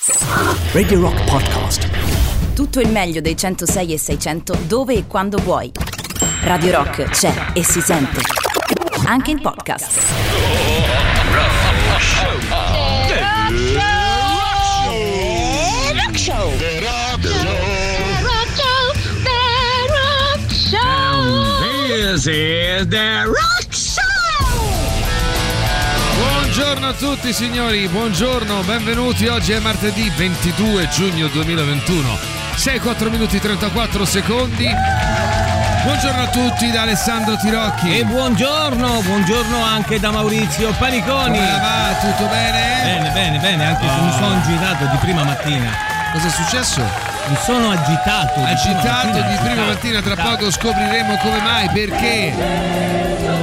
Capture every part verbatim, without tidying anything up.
Radio Rock Podcast. Tutto il meglio dei centosei e seicento dove e quando vuoi. Radio Rock c'è e si sente anche in podcast. Rock Show. This is the Rock Show! Buongiorno a tutti signori, buongiorno, benvenuti. Oggi è martedì ventidue giugno duemilaventuno, sei e quattro minuti e trentaquattro secondi. Buongiorno a tutti da Alessandro Tirocchi. E buongiorno, buongiorno anche da Maurizio Paniconi. Come va? Tutto bene? Bene, bene, bene, anche se Oh. mi sono agitato di prima mattina. Cosa è successo? Mi sono agitato di Agitato prima mattina, di prima agitato. mattina, tra poco scopriremo come mai, perché.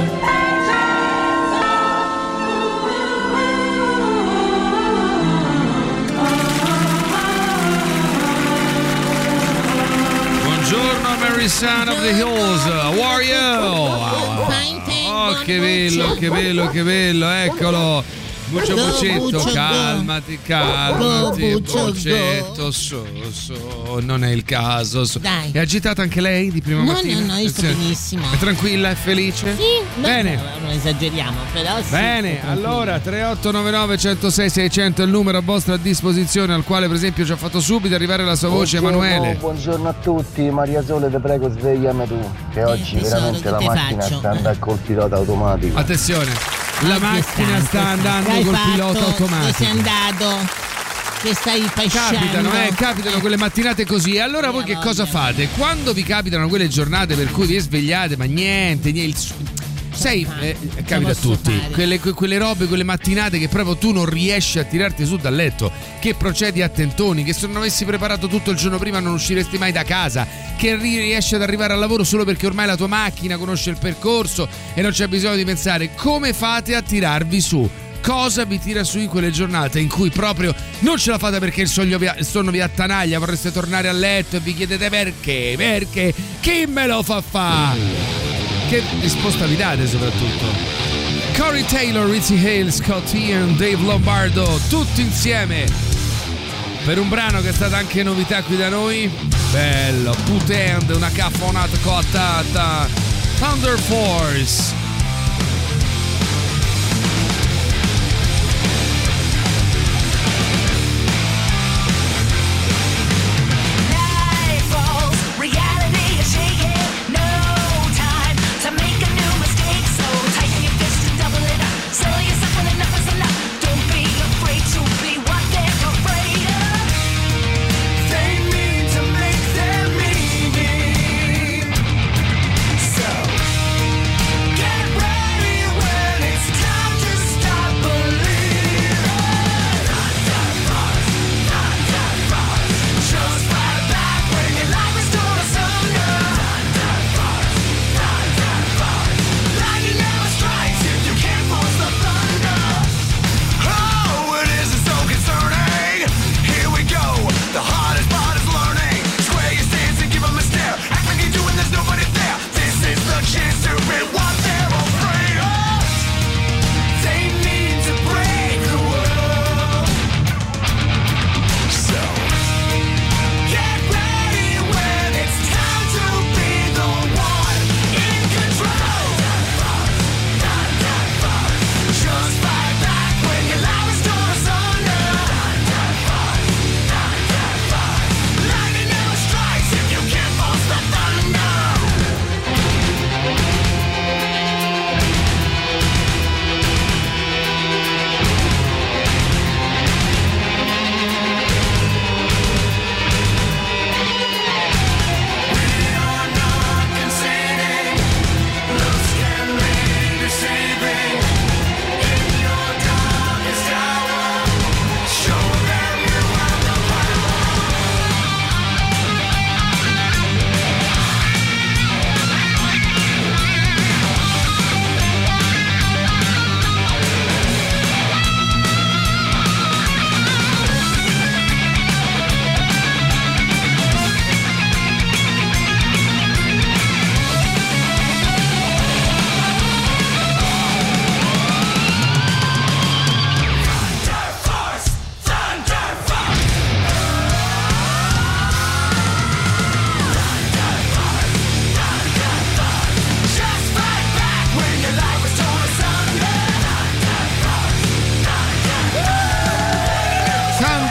Buongiorno Mary Son of the Hills, how are you? Oh, che bello, che bello, che bello, eccolo. Buccio Buccetto, calmati, calmati, Buccetto, su, su, non è il caso. Su. Dai. È agitata anche lei di prima No, mattina? no, no, io sto Sì. benissimo. È tranquilla, è felice? Sì, Bene. no, non esageriamo, però sì. Bene, sto allora tre otto nove nove uno zero sei seicento è il numero a vostra disposizione, al quale per esempio ci ha fatto subito arrivare la sua voce Buongiorno, Emanuele. Buongiorno a tutti, Maria Sole ti prego svegliami tu, che oggi tesoro, veramente che la te macchina faccio? sta andando col pilota automatico. Attenzione, la Oddio, macchina santo, sta andando che hai col fatto? pilota Dove automatico. sei andato? Che stai facendo? Capitano, eh, capitano quelle mattinate così. E allora voi che cosa fate? Quando vi capitano quelle giornate per cui vi svegliate, ma niente, niente il- sai, eh, capita a posso tutti, fare? quelle, que- quelle robe, quelle mattinate che proprio tu non riesci a tirarti su dal letto, che procedi a tentoni, che se non avessi preparato tutto il giorno prima non usciresti mai da casa, che ri- riesci ad arrivare al lavoro solo perché ormai la tua macchina conosce il percorso e non c'è bisogno di pensare. Come fate a tirarvi su? Cosa vi tira su in quelle giornate in cui proprio non ce la fate perché il, sogno vi, il sonno vi attanaglia, vorreste tornare a letto e vi chiedete perché? Perché? Chi me lo fa fa? Che risposta vi date soprattutto? Corey Taylor, Rizzy Hale, Scott Ian, Dave Lombardo, tutti insieme per un brano che è stata anche novità qui da noi. Bello, Put End, una caffonata coattata. Thunder Force. Get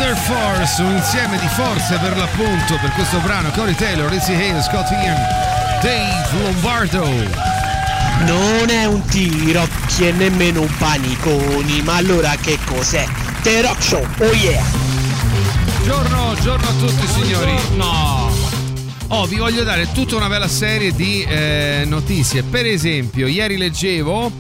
Together Force, un insieme di forze per l'appunto per questo brano. Corey Taylor, Lizzie Hale, Scott Ian, Dave Lombardo. Non è un tirocchi e nemmeno un paniconi, ma allora che cos'è? The Rock Show, oh yeah! Giorno, giorno a tutti signori. No. Oh, vi voglio dare tutta una bella serie di eh, notizie. Per esempio, ieri leggevo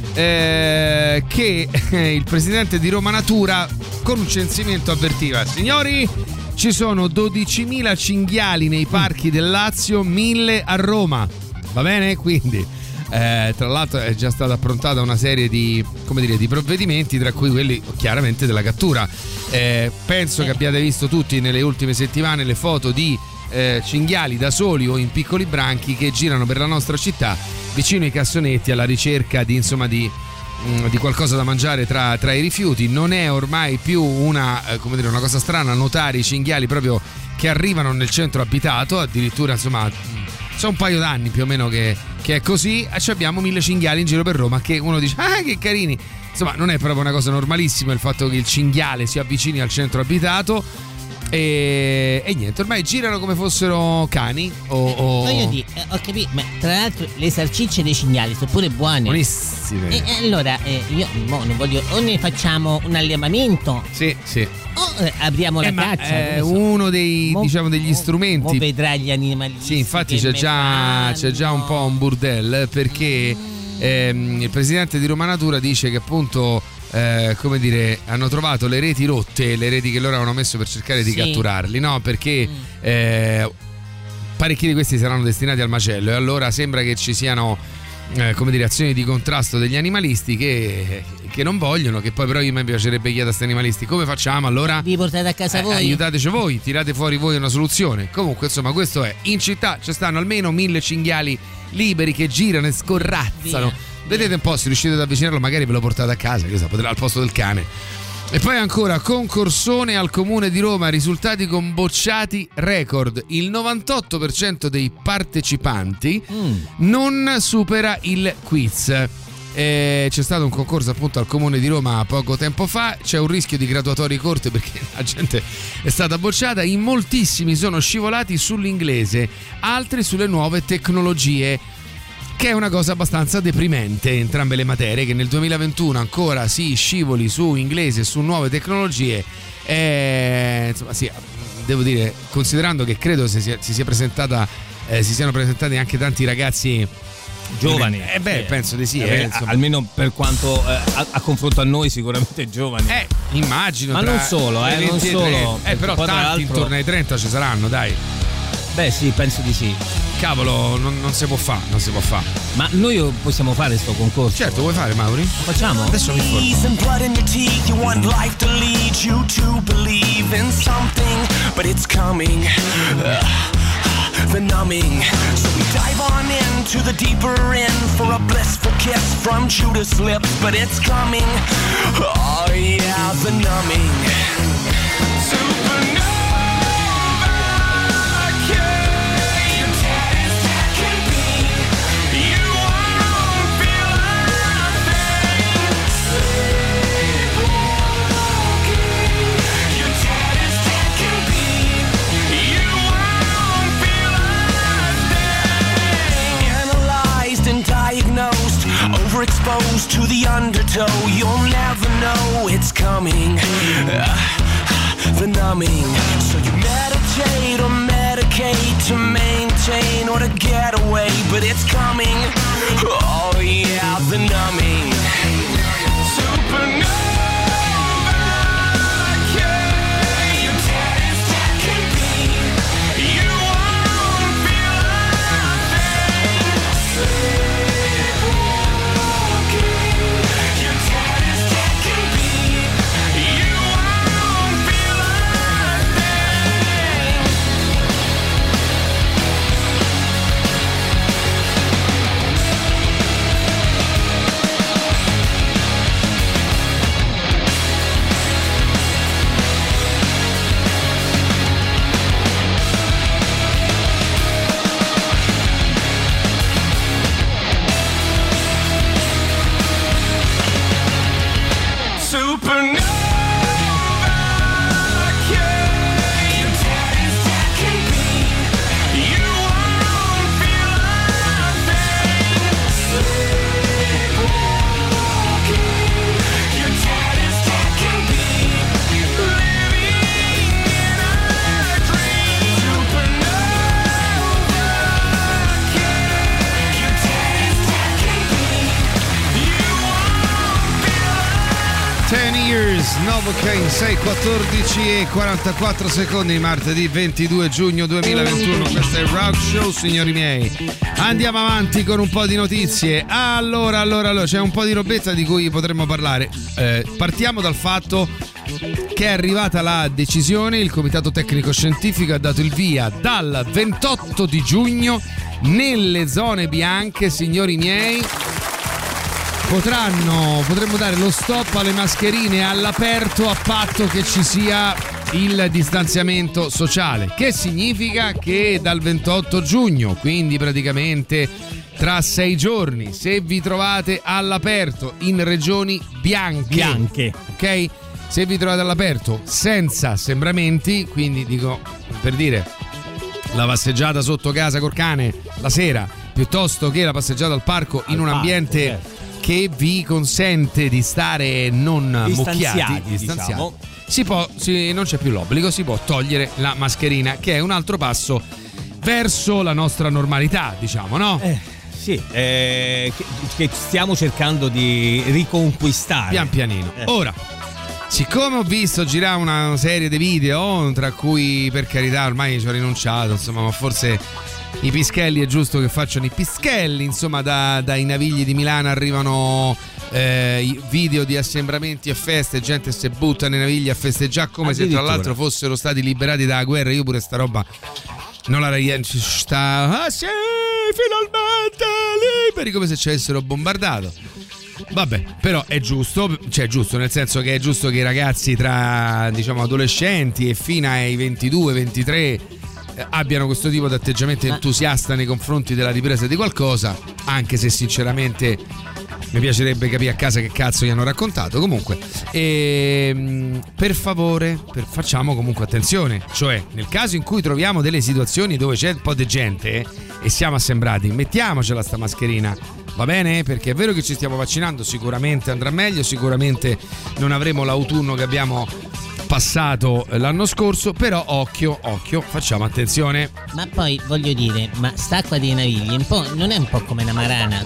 eh, che eh, il presidente di Roma Natura con un censimento avvertiva: signori, ci sono dodicimila cinghiali nei parchi del Lazio, mille a Roma. Va bene? Quindi eh, tra l'altro è già stata approntata una serie di, come dire, di provvedimenti, tra cui quelli chiaramente della cattura. Eh, penso che abbiate visto tutti nelle ultime settimane le foto di eh, cinghiali da soli o in piccoli branchi che girano per la nostra città vicino ai cassonetti alla ricerca di, insomma, di, mh, di qualcosa da mangiare tra, tra i rifiuti. Non è ormai più una, eh, come dire, una cosa strana notare i cinghiali proprio che arrivano nel centro abitato, addirittura insomma sono un paio d'anni più o meno che, che è così. E abbiamo mille cinghiali in giro per Roma che uno dice ah che carini, insomma non è proprio una cosa normalissima il fatto che il cinghiale si avvicini al centro abitato. E, e niente, ormai girano come fossero cani o, o... Voglio dire, eh, ho capito, ma tra l'altro le salsicce dei cinghiali sono pure buone. Buonissime. E, e allora eh, io mo, non voglio, o ne facciamo un allevamento. Sì, sì. O eh, apriamo eh, la ma, caccia. È so. uno dei mo, diciamo degli mo, strumenti. Mo vedrai gli animali. Sì, infatti c'è già, c'è già un po' un burdel perché ehm, il presidente di Roma Natura dice che appunto Eh, come dire, hanno trovato le reti rotte, le reti che loro avevano messo per cercare di sì. catturarli, no? Perché mm. eh, parecchi di questi saranno destinati al macello e allora sembra che ci siano eh, come dire, azioni di contrasto degli animalisti che, che non vogliono, che poi però io mi piacerebbe chiedere a questi animalisti come facciamo allora? Vi portate a casa eh, voi? Aiutateci voi, tirate fuori voi una soluzione. Comunque insomma questo è, in città ci stanno almeno mille cinghiali liberi che girano e scorrazzano. Via. Vedete un po', se riuscite ad avvicinarlo magari ve lo portate a casa, che sa, potrà al posto del cane. E poi ancora concorsone al Comune di Roma, risultati con bocciati record. Il novantotto per cento dei partecipanti mm. non supera il quiz. Eh, c'è stato un concorso appunto al Comune di Roma poco tempo fa, c'è un rischio di graduatorie corte perché la gente è stata bocciata. In moltissimi sono scivolati sull'inglese, altri sulle nuove tecnologie, che è una cosa abbastanza deprimente, entrambe le materie, che nel duemilaventuno ancora si scivoli su inglese e su nuove tecnologie. Eh, insomma sì, devo dire, considerando che credo si sia, si sia presentata eh, si siano presentati anche tanti ragazzi giovani, eh beh eh, penso di sì eh, eh, almeno per quanto eh, a, a confronto a noi sicuramente giovani, eh immagino, ma tra, non solo eh, non solo eh però tanti intorno ai trenta ci saranno, dai. Beh sì, penso di sì. Cavolo, non, non si può fare, non si può fare. Ma noi possiamo fare sto concorso? Certo, vuoi fare, Mauri? Lo facciamo? Adesso mi informo. The numbing, so we dive on into the deeper end for a blissful kiss from Judas' lips, but it's coming. Oh yeah, the numbing. Supernova. Diagnosed, overexposed to the undertow. You'll never know it's coming. Uh, the numbing. So you meditate or medicate to maintain or to get away, but it's coming. Oh yeah, the numbing. Supernova. Novocaine, sei quattordici e quarantaquattro secondi, martedì ventidue giugno duemilaventuno. Questo è il Rock Show, signori miei. Andiamo avanti con un po' di notizie. Allora, allora, allora, c'è un po' di robetta di cui potremmo parlare. Eh, partiamo dal fatto che è arrivata la decisione, il Comitato Tecnico Scientifico ha dato il via dal ventotto di giugno nelle zone bianche, signori miei. Potranno, potremmo dare lo stop alle mascherine all'aperto a patto che ci sia il distanziamento sociale, che significa che dal ventotto giugno, quindi praticamente tra sei giorni, se vi trovate all'aperto in regioni bianche, bianche, ok? Se vi trovate all'aperto senza assembramenti, quindi dico, per dire, la passeggiata sotto casa col cane la sera, piuttosto che la passeggiata al parco in al un parco, ambiente certo, che vi consente di stare non distanziati, mucchiati, distanziati, diciamo. si può, si, non c'è più l'obbligo, si può togliere la mascherina, che è un altro passo verso la nostra normalità, diciamo, no? Eh, sì, eh, che, che stiamo cercando di riconquistare pian pianino. Eh. Ora, siccome ho visto girare una serie di video, tra cui per carità ormai ci ho rinunciato, insomma, ma forse i pischelli è giusto che facciano i pischelli, insomma, da, dai Navigli di Milano arrivano eh, video di assembramenti e feste, gente se butta nei Navigli a festeggiare come se tra l'altro fossero stati liberati dalla guerra. Io pure sta roba non la ci sta, ah sì, finalmente liberi, come se ci avessero bombardato. Vabbè, però è giusto, cioè è giusto nel senso che è giusto che i ragazzi tra, diciamo, adolescenti e fino ai ventidue ventitré abbiano questo tipo di atteggiamento entusiasta nei confronti della ripresa di qualcosa, anche se sinceramente mi piacerebbe capire a casa che cazzo gli hanno raccontato. Comunque, ehm, per favore, per, facciamo comunque attenzione, cioè nel caso in cui troviamo delle situazioni dove c'è un po' di gente eh, e siamo assembrati, mettiamocela sta mascherina, va bene? Perché è vero che ci stiamo vaccinando, sicuramente andrà meglio, sicuramente non avremo l'autunno che abbiamo passato l'anno scorso, però occhio, occhio, facciamo attenzione. Ma poi voglio dire, ma st'acqua dei Navigli un po', non è un po' come una marana?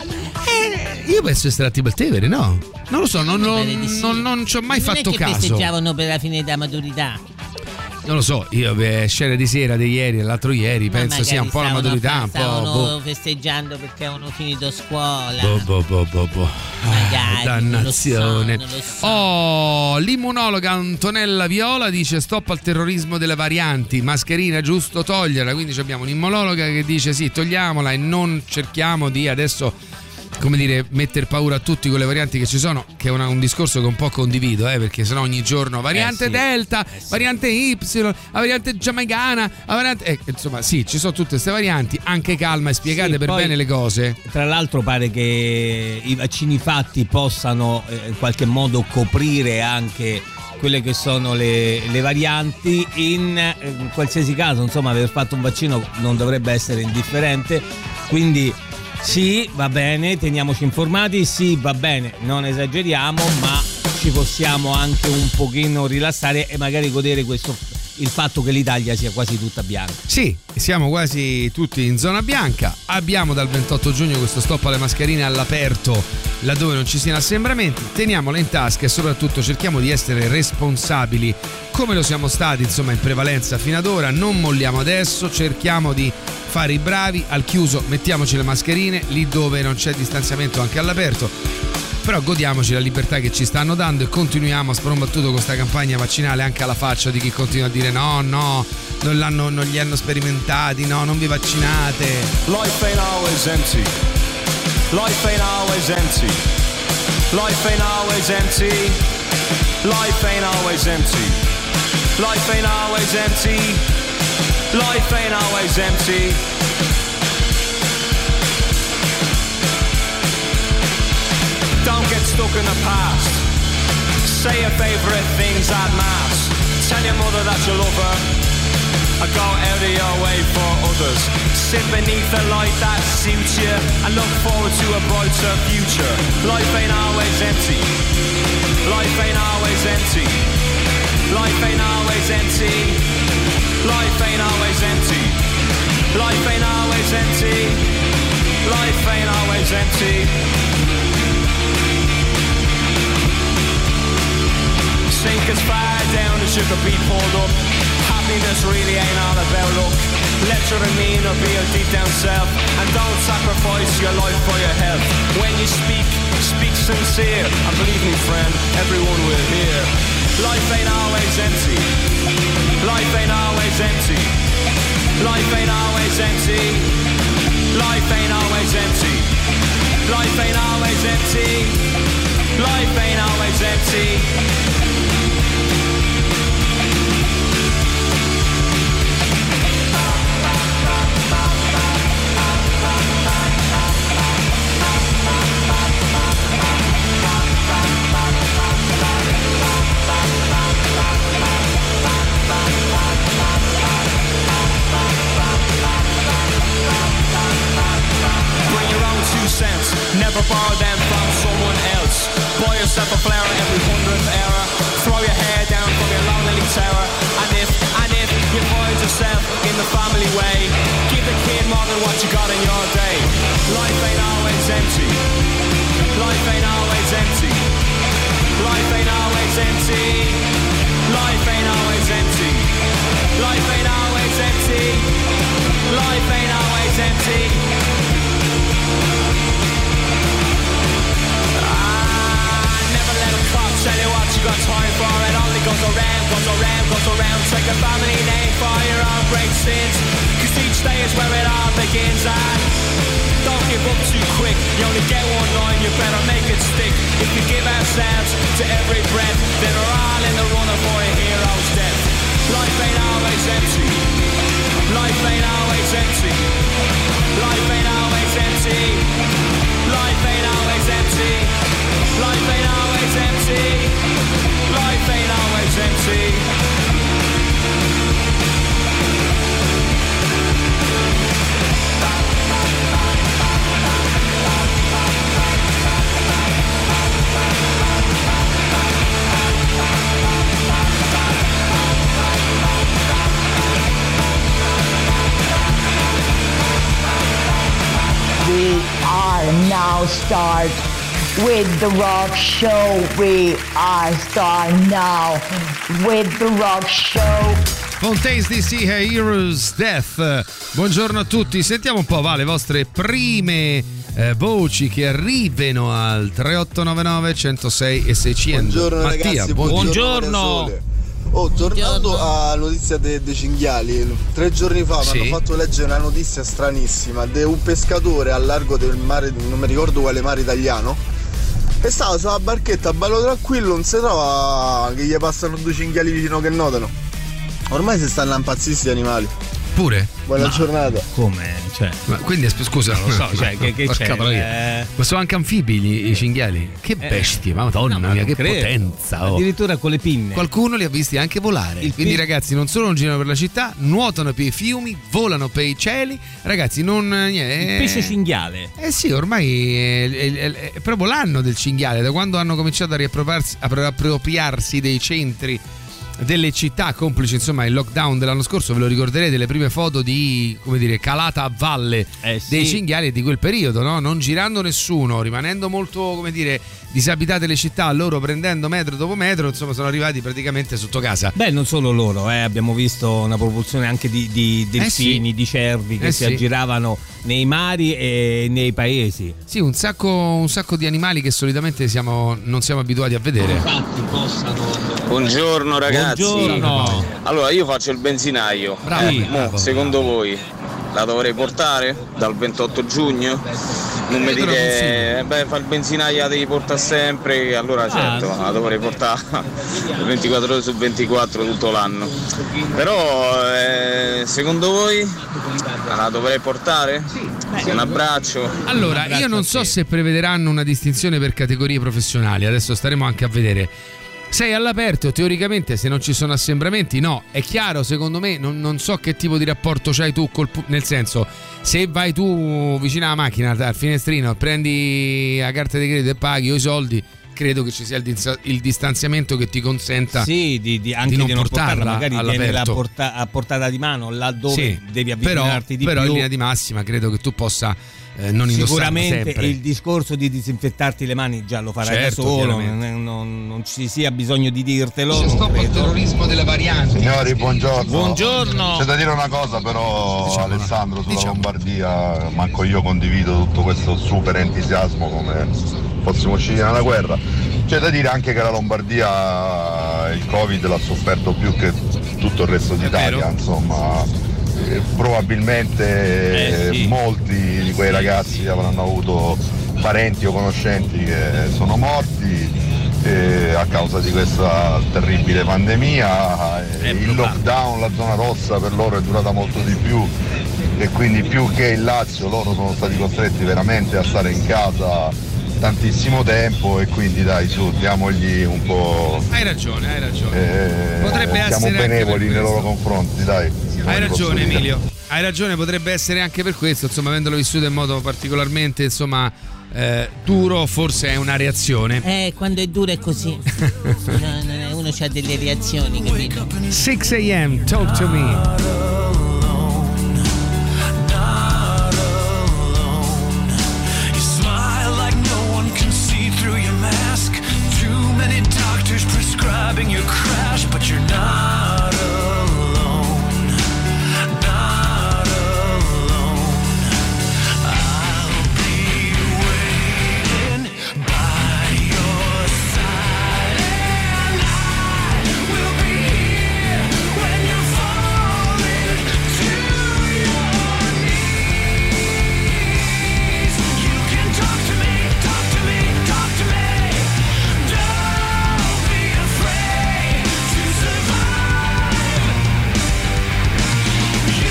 Eh, io penso sia tipo il Tevere, no? Non lo so, non, non, sì. non, non ci ho mai non fatto è che caso. festeggiavano per la fine della maturità. Non lo so, io beh, scene di sera di ieri e l'altro ieri, ma penso sia un po' la maturità, un po'. Stavano boh. festeggiando perché avevano finito scuola. Boh, boh, boh, boh, boh. Magari, ah, dannazione. non lo so, non lo so. Oh, l'immunologa Antonella Viola dice stop al terrorismo delle varianti, mascherina giusto toglierla, quindi abbiamo un'immunologa che dice sì, togliamola e non cerchiamo di adesso, come dire, metter paura a tutti con le varianti che ci sono, che è una, un discorso che un po' condivido, eh, perché sennò ogni giorno variante eh sì, Delta, eh sì. variante Y, la variante giamaicana, la variante, eh, insomma sì, ci sono tutte queste varianti, anche calma e spiegate sì, per poi, bene le cose. Tra l'altro pare che i vaccini fatti possano eh, in qualche modo coprire anche quelle che sono le, le varianti. In, in qualsiasi caso, insomma, aver fatto un vaccino non dovrebbe essere indifferente, quindi sì, va bene, teniamoci informati, sì, va bene, non esageriamo, ma ci possiamo anche un pochino rilassare e magari godere questo, il fatto che l'Italia sia quasi tutta bianca. Sì, siamo quasi tutti in zona bianca. Abbiamo dal ventotto giugno questo stop alle mascherine all'aperto laddove non ci siano assembramenti. Teniamole in tasca e soprattutto cerchiamo di essere responsabili come lo siamo stati, insomma, in prevalenza fino ad ora. Non molliamo adesso, cerchiamo di fare i bravi. Al chiuso mettiamoci le mascherine, lì dove non c'è distanziamento anche all'aperto, però godiamoci la libertà che ci stanno dando e continuiamo a sprombattuto con questa campagna vaccinale anche alla faccia di chi continua a dire no, no, non, l'hanno, non li hanno sperimentati, no, non vi vaccinate. Life ain't always empty. Life ain't always empty. Life ain't always empty. Life ain't always empty. Life ain't always empty. Life ain't always empty. Don't get stuck in the past. Say your favourite things at mass. Tell your mother that you love her. Or go out of your way for others. Sit beneath a light that suits you and look forward to a brighter future. Life ain't always empty. Life ain't always empty. Life ain't always empty. Life ain't always empty. Life ain't always empty. Life ain't always empty. sink as far down as you could be pulled up. Happiness really ain't all about luck. Let your demeanor be your deep down self, and don't sacrifice your life for your health. When you speak, speak sincere, and believe me friend, everyone will hear. Life ain't always empty. Life ain't always empty. Life ain't always empty. Life ain't always empty. Life ain't always empty. Life ain't always empty. Cents. Never borrow them from someone else. Buy yourself a flower every hundredth hour. Throw your hair down from your lonely tower. And if, and if you find yourself in the family way, give the kid more than what you got in your day. Life ain't always empty. Life ain't always empty. Life ain't always empty. Life ain't always empty. Life ain't always empty. Life ain't always empty. Tell you what you got time for. It only goes around, goes around, goes around. Take a family name for your own great sins, cause each day is where it all begins. And don't give up too quick. You only get one line, you better make it stick. If we give ourselves to every breath, then we're all in the running for a hero's death. Life ain't always empty. Life ain't always empty. Life ain't always empty. Life ain't always empty. Life ain't always empty. Life ain't always empty. We are now start with the rock show. We are start now with the rock show. Fontaines D C Heroes Death. Buongiorno a tutti. Sentiamo un po', va, le vostre prime eh, voci che arrivano al tre otto nove nove, centosei e seicento. Buongiorno Mattia, ragazzi, buongiorno. buongiorno. Oh, tornando buongiorno. alla notizia dei de cinghiali, tre giorni fa sì. mi hanno fatto leggere una notizia stranissima di un pescatore al largo del mare, non mi ricordo quale mare italiano, e stava sulla barchetta bello tranquillo, non si trova che gli passano due cinghiali vicino che nuotano. Ormai si stanno impazziti gli animali. Pure? Buona no. giornata. Come? Cioè. Ma quindi scusa, non lo so, cioè, che, che c'è? Eh... Ma sono anche anfibi gli, i cinghiali. Che bestie, eh. madonna no, mia, che credo. potenza! Oh. Addirittura con le pinne. Qualcuno li ha visti anche volare. Il quindi, pin... ragazzi, non solo non girano per la città, nuotano per i fiumi, volano per i cieli. Ragazzi, non niente. Il pesce cinghiale. Eh sì, ormai è, è, è, è proprio l'anno del cinghiale, da quando hanno cominciato a riappropriarsi, a riappropriarsi dei centri delle città, complice insomma il lockdown dell'anno scorso. Ve lo ricorderete, le prime foto di, come dire, calata a valle eh sì. dei cinghiali di quel periodo, no? Non girando nessuno, rimanendo molto, come dire, disabitate le città, loro prendendo metro dopo metro, insomma sono arrivati praticamente sotto casa. Beh, non solo loro, eh, abbiamo visto una propulsione anche di, di delfini, eh sì. di cervi che eh si sì. aggiravano nei mari e nei paesi. Sì, un sacco, un sacco di animali che solitamente siamo, non siamo abituati a vedere. Infatti possano... Buongiorno ragazzi. Buongiorno. Allora io faccio il benzinaio. Bravo. Eh, mo, secondo voi la dovrei portare dal ventotto giugno? Non mi dite, eh, beh, fa il benzinaio la devi portare sempre, allora certo, ah, la dovrei portare ventiquattro ore su ventiquattro tutto l'anno. Però eh, secondo voi la dovrei portare? Un abbraccio. Allora, un abbraccio io non so se prevederanno una distinzione per categorie professionali, adesso staremo anche a vedere. Sei all'aperto, teoricamente, se non ci sono assembramenti, no. È chiaro, secondo me, non, non so che tipo di rapporto c'hai tu col, nel senso, se vai tu vicino alla macchina al finestrino, prendi la carta di credito e paghi o i soldi, credo che ci sia il, dis- il distanziamento che ti consenta sì, di, di, anche di non, di non portarla, portarla, magari tienila all'aperto. porta- a portata di mano laddove sì, devi avvicinarti però, di però più. in linea di massima credo che tu possa eh, non indossarla sicuramente sempre. il discorso di disinfettarti le mani già lo farai Certo, da solo, chiaramente. non, non, non ci sia bisogno di dirtelo. C'è stop al terrorismo delle varianti. Signori, buongiorno. Buongiorno. C'è da dire una cosa però, Diciamola. Alessandro, sulla Diciamo. Lombardia, manco io condivido tutto questo super entusiasmo come fossimo usciti dalla guerra. C'è da dire anche che la Lombardia il Covid l'ha sofferto più che tutto il resto d'Italia, vero. insomma. Eh, probabilmente Eh, sì. molti di quei ragazzi avranno avuto parenti o conoscenti che sono morti eh, a causa di questa terribile pandemia. Eh, il lockdown, la zona rossa per loro è durata molto di più e quindi più che il Lazio loro sono stati costretti veramente a stare in casa tantissimo tempo e quindi dai su, diamogli un po'. Hai ragione, hai ragione. Eh, Potrebbe siamo essere anche benevoli per nei loro questo. confronti, dai. Hai Non posso ragione dire. Emilio, hai ragione, potrebbe essere anche per questo, insomma, avendolo vissuto in modo particolarmente, insomma, eh, duro, forse è una reazione. Eh, quando è duro è così. No, no, uno ha delle reazioni, capito? six a.m. Talk to me. Prescribing your crash, but you're not alone, not alone. I'll be waiting by your side, and I will be here when you're falling to your knees. You can talk to me, talk to me, talk to me. Don't be afraid to survive. You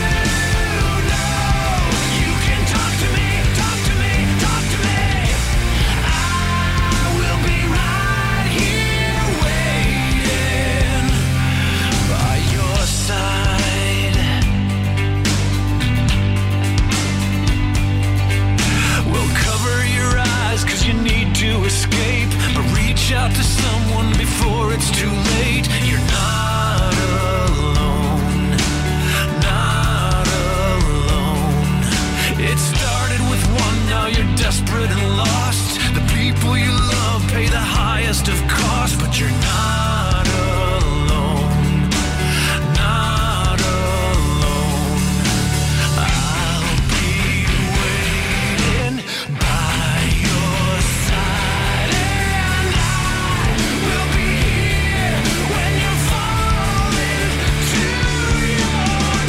know you can talk to me, talk to me, talk to me. I will be right here waiting by your side. We'll cover your eyes 'cause you need to escape, but reach out to someone before it's too late. You're not alone, not alone. It started with one, now you're desperate and lost. The people you love pay the highest of cost, but you're not alone, not alone. I'll be waiting by your side, and I will be here when you're falling to your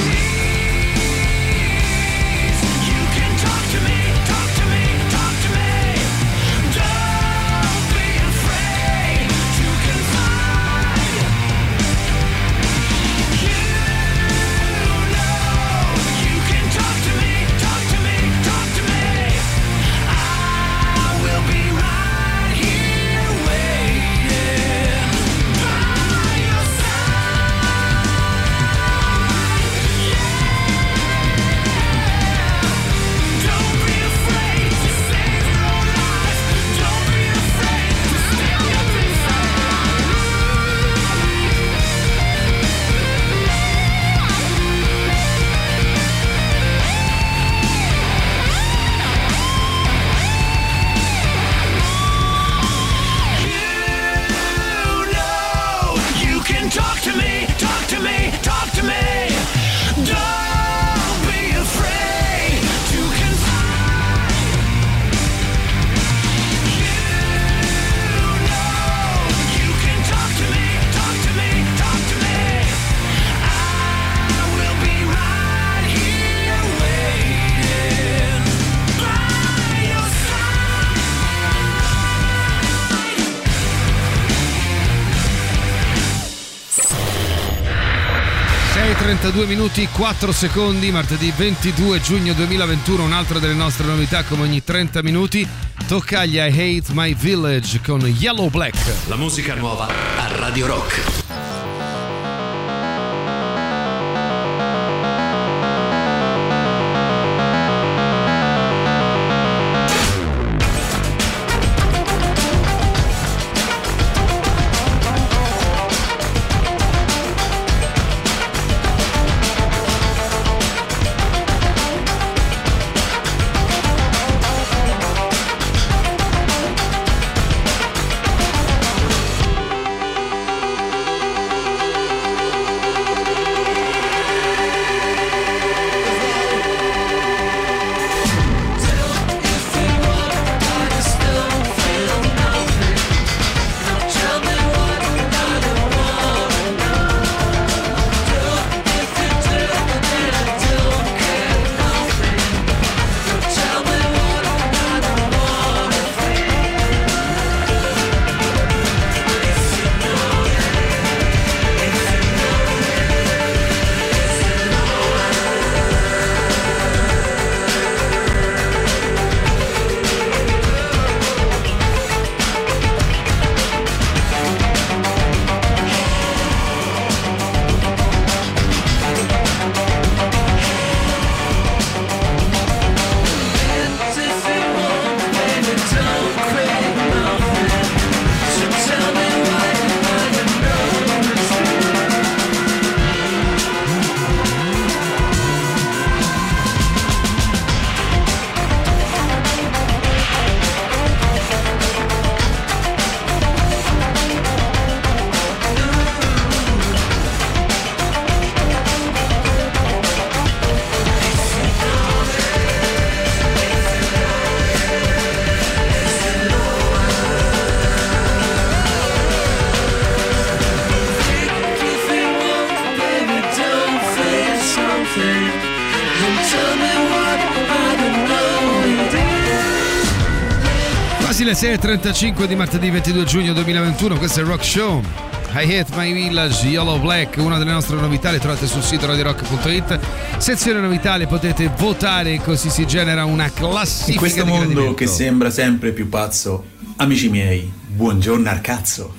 knees. You can talk to me, talk to me, talk to me. Don't be afraid to confide. You know you can talk to me, talk to me, talk to me. I will be right here waiting by your side. Don't be afraid to save your own life. Don't be afraid to stand up and You know you can talk to me, talk to me, talk to me. Don't be afraid to confide. You know you can talk to me, talk to me, talk to me. I will be right here waiting by your side. sei e trentadue minuti quattro secondi, martedì ventidue giugno duemilaventuno, un'altra delle nostre novità come ogni trenta minuti. Tocca agli I Hate My Village con Yellow Black. La musica nuova a Radio Rock. say and tell me what I don't know it is. Quasi le sei e trentacinque di martedì ventidue giugno duemilaventuno, questo è il Rock Show. I Hate My Village, Yellow Black, una delle nostre novità, le trovate sul sito radio rock punto it. Sezione novità, le potete votare, così si genera una classifica. In questo di mondo gradimento che sembra sempre più pazzo, amici miei, buongiorno al cazzo.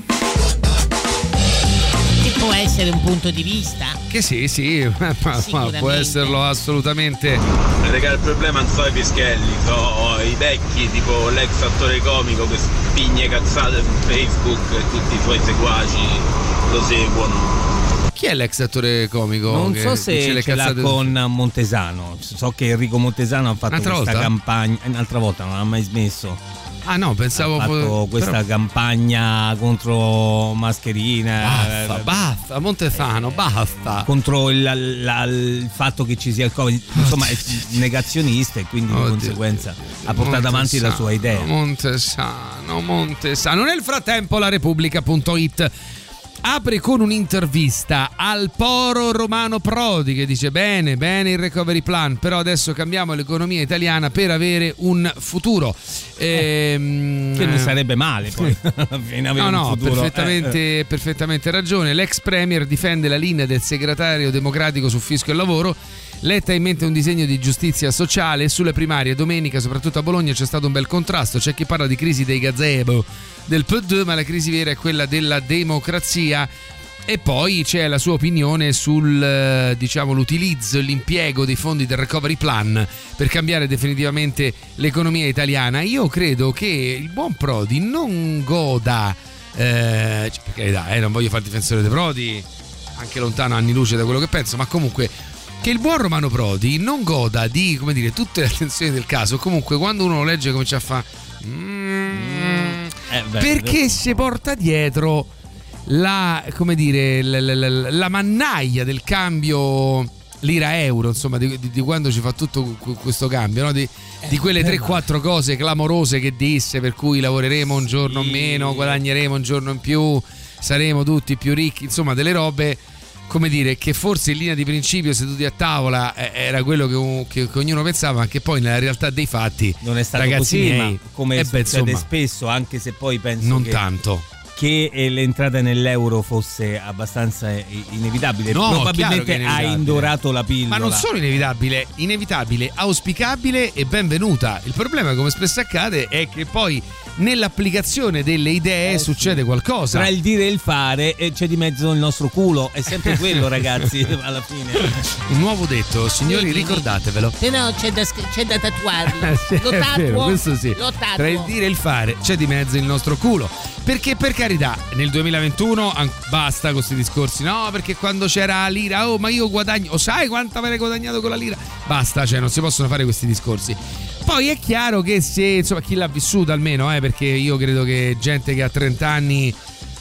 Che può essere un punto di vista? Che sì, sì, ma, ma può esserlo assolutamente. Raga, il problema non sono i pischelli, sono i vecchi, tipo l'ex attore comico che spigne cazzate su Facebook e tutti i suoi seguaci lo seguono. Chi è l'ex attore comico? Non che so se dice le ce l'ha cazzate con Montesano. So che Enrico Montesano ha fatto Un'altra questa volta? campagna. Un'altra volta, non ha mai smesso. Ah no, pensavo ha fatto fo- questa però- campagna contro Mascherina. Basta, eh, basta, Montesano, basta. Contro il, la- il fatto che ci sia il Covid, insomma è negazionista e quindi di Oddio. conseguenza ha portato avanti la sua idea. Montesano, Montesano. Nel frattempo la Repubblica punto it apre con un'intervista al Poro Romano Prodi che dice bene, bene il recovery plan, però adesso cambiamo l'economia italiana per avere un futuro. Ehm, Che non sarebbe male poi. No, no, perfettamente, perfettamente ragione. L'ex premier difende la linea del segretario democratico su fisco e lavoro. Letta ha in mente un disegno di giustizia sociale. Sulle primarie domenica, soprattutto a Bologna, c'è stato un bel contrasto. C'è chi parla di crisi dei gazebo del P D, ma la crisi vera è quella della democrazia. E poi c'è la sua opinione sul eh, diciamo l'utilizzo e l'impiego dei fondi del recovery plan per cambiare definitivamente l'economia italiana. Io credo che il buon Prodi non goda eh, cioè, per carità, eh, non voglio fare il difensore di Prodi, anche lontano anni luce da quello che penso, ma comunque che il buon Romano Prodi non goda di, come dire, tutte le attenzioni del caso. Comunque quando uno lo legge comincia a fare mm, Eh, beh, perché si porta dietro la, come dire, la, la, la, la mannaia del cambio lira-euro, insomma, di, di, di quando ci fa tutto questo cambio, no? Di, di quelle tre quattro cose clamorose che disse, per cui lavoreremo un giorno in meno, guadagneremo un giorno in più, saremo tutti più ricchi, insomma delle robe, come dire, che forse in linea di principio seduti a tavola eh, era quello che, che, che ognuno pensava, ma che poi nella realtà dei fatti non è stato ragazzi così, miei, ma come eh beh, succede insomma, spesso, anche se poi penso non che, tanto che l'entrata nell'euro fosse abbastanza inevitabile. No, probabilmente chiaro che è ha inevitabile. indorato la pillola. Ma non solo inevitabile, inevitabile, auspicabile e benvenuta. Il problema, come spesso accade, è che poi nell'applicazione delle idee eh, succede sì. qualcosa. Tra il dire e il fare eh, c'è di mezzo il nostro culo, è sempre quello, ragazzi, alla fine. Un nuovo detto, signori, Sì, ricordatevelo. Se no c'è da, c'è da tatuarlo. Eh, sì, Lo è tatuo. vero, questo sì. Lo tatuo. Tra il dire e il fare c'è di mezzo il nostro culo. Perché, per carità, nel duemilaventuno an- basta con questi discorsi. No, perché quando c'era la lira, oh, ma io guadagno, o sai quanto avrei guadagnato con la lira? Basta, cioè non si possono fare questi discorsi. Poi è chiaro che se, insomma, chi l'ha vissuto almeno, eh, perché io credo che gente che ha trenta anni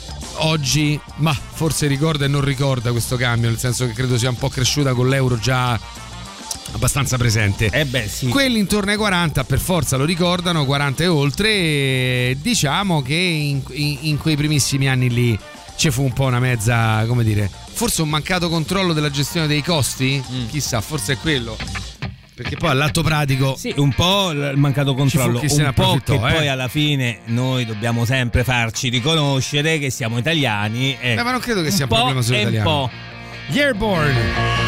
oggi, ma forse ricorda e non ricorda questo cambio, nel senso che credo sia un po' cresciuta con l'euro già abbastanza presente. Eh beh, sì. Quelli intorno ai quaranta per forza lo ricordano, quaranta e oltre, e diciamo che in, in, in quei primissimi anni lì ci fu un po' una mezza, come dire, forse un mancato controllo della gestione dei costi? Mm. Chissà, forse è quello. Perché poi all'atto pratico sì, un po' il mancato controllo, chi se ne un po' che approfittò, eh. poi alla fine noi dobbiamo sempre farci riconoscere che siamo italiani. Eh. Eh, ma non credo che sia un, un problema solo e italiano. Un po'. Airborne.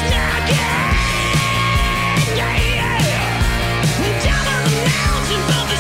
Down on the mountain, but the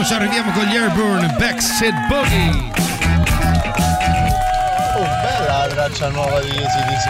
dopo ci arriviamo con gli Airborne Backseat Boogie. Oh, bella la traccia nuova di A C D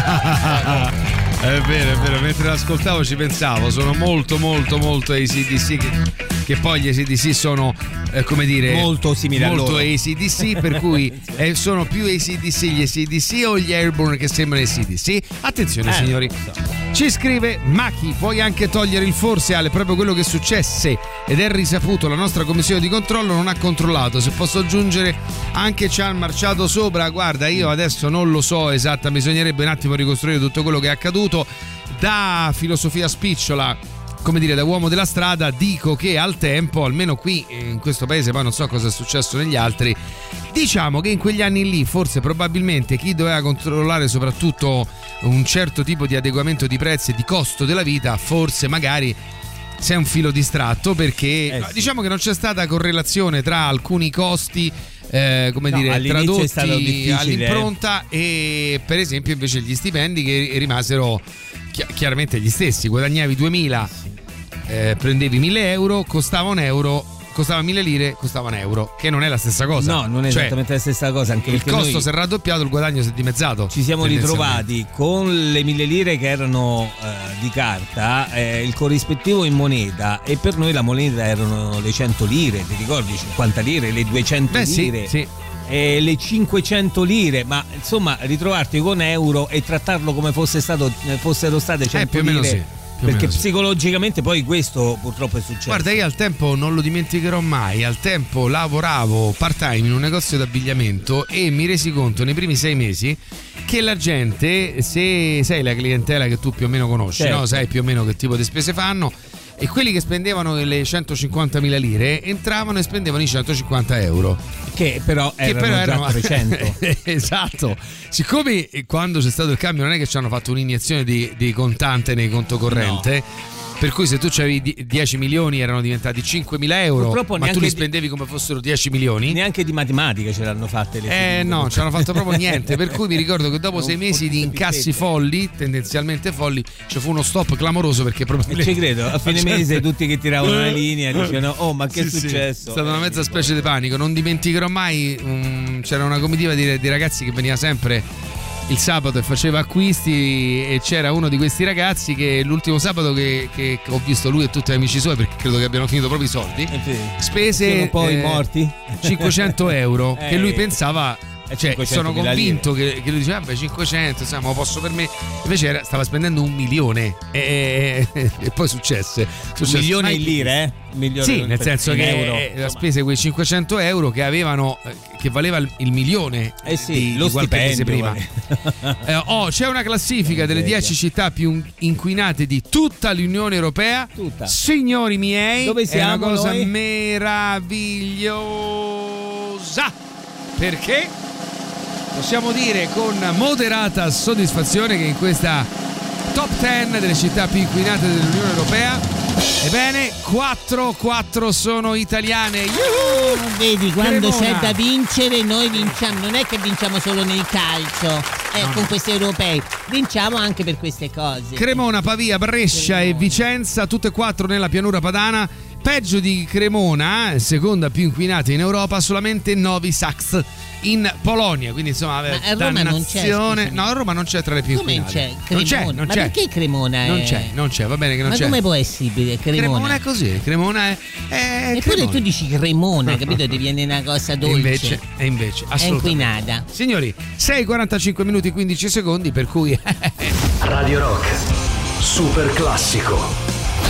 C. È vero, è vero, mentre l'ascoltavo ci pensavo, sono molto molto molto A C D C, che, che poi gli A C D C sono eh, come dire molto simili a molto loro. A C D C, per cui eh, sono più A C D C gli A C D C o gli Airborne che sembrano A C D C? Attenzione Eh, signori, ci scrive Maki, puoi anche togliere il forse Ale, proprio quello che successe ed è risaputo, la nostra commissione di controllo non ha controllato, se posso aggiungere anche ci ha marciato sopra, guarda io adesso non lo so esatta, bisognerebbe un attimo ricostruire tutto quello che è accaduto. Da filosofia spicciola, come dire da uomo della strada, dico che al tempo, almeno qui in questo paese, poi non so cosa è successo negli altri, diciamo che in quegli anni lì forse probabilmente chi doveva controllare soprattutto un certo tipo di adeguamento di prezzi e di costo della vita, forse magari sei un filo distratto, perché eh sì. diciamo che non c'è stata correlazione tra alcuni costi eh, come no, dire tradotti eh. all'impronta e per esempio invece gli stipendi che rimasero chi- chiaramente gli stessi. Guadagnavi duemila, eh, prendevi mille euro, costava un euro, costava mille lire, costava un euro, che non è la stessa cosa. No, non è cioè, esattamente la stessa cosa, anche il perché costo noi si è raddoppiato, il guadagno si è dimezzato. ci siamo ritrovati con le mille lire che erano eh, di carta, eh, il corrispettivo in moneta, e per noi la moneta erano le cento lire, ti ricordi? cinquanta lire, le duecento Beh, lire. sì, sì. E le cinquecento lire, ma insomma ritrovarti con euro e trattarlo come fosse stato fossero state cento Eh, più o meno lire, sì. Più o perché meno sì. psicologicamente poi questo purtroppo è successo. Guarda, io al tempo non lo dimenticherò mai, al tempo lavoravo part time in un negozio d'abbigliamento e mi resi conto nei primi sei mesi che la gente, se sai la clientela che tu più o meno conosci, certo. no? Sai più o meno che tipo di spese fanno, e quelli che spendevano le centocinquantamila lire entravano e spendevano i centocinquanta euro, che però erano, che però erano già trecento. Esatto, siccome quando c'è stato il cambio non è che ci hanno fatto un'iniezione di, di contante nei conto corrente, no. Per cui se tu avevi dieci milioni erano diventati cinquemila euro, purtroppo ma tu li di, spendevi come fossero dieci milioni. Neanche di matematica ce l'hanno fatte le Eh no, non ci hanno fatto proprio niente. Per cui mi ricordo che dopo non sei mesi di incassi folli, tendenzialmente folli, ci fu uno stop clamoroso perché proprio. E ci credo, a fine mese tutti che tiravano la linea dicevano oh ma che sì, è successo? Sì. È stata una mezza specie di panico. Non dimenticherò mai, um, c'era una comitiva di, di ragazzi che veniva sempre il sabato e faceva acquisti, e c'era uno di questi ragazzi che l'ultimo sabato che, che, che ho visto lui e tutti gli amici suoi, perché credo che abbiano finito proprio i soldi, spese poi eh, morti cinquecento euro eh, che lui pensava, cioè sono convinto che, che lui diceva vabbè cinquecento insomma lo posso per me, invece era, stava spendendo un milione e, e, e poi successe, successe un milione in lire, eh? Milione sì, nel senso che euro, la spesa quei cinquecento euro che avevano, che valeva il, il milione eh sì, di, lo di qualche mese stipendio prima. eh, oh, c'è una classifica delle dieci città più inquinate di tutta l'Unione Europea. Tutta. Signori miei, dove siamo è una cosa noi? meravigliosa, perché possiamo dire con moderata soddisfazione che in questa top dieci delle città più inquinate dell'Unione Europea, ebbene, quattro, quattro sono italiane. Yuhu! Vedi, quando Cremona. c'è da vincere noi vinciamo, non è che vinciamo solo nel calcio, eh, No, con no. questi europei, vinciamo anche per queste cose. Cremona, Pavia, Brescia Cremona. e Vicenza, tutte e quattro nella pianura padana. Peggio di Cremona, seconda più inquinata in Europa, solamente Novi Sachs in Polonia. Quindi insomma, Ma a Roma non c'è, dannazione. scusami. No, a Roma non c'è tra le più Come inquinate. c'è? Non c'è, Cremona. non Ma c'è. perché Cremona è? Non c'è, non c'è, va bene che non Ma c'è. come può essere Cremona? Cremona è così, Cremona è, è Eppure Cremona. tu dici Cremona, capito? Ti viene una cosa E dolce. invece, e invece È assolutamente. inquinata. Signori, sei e quarantacinque minuti e quindici secondi, per cui Radio Rock, super classico.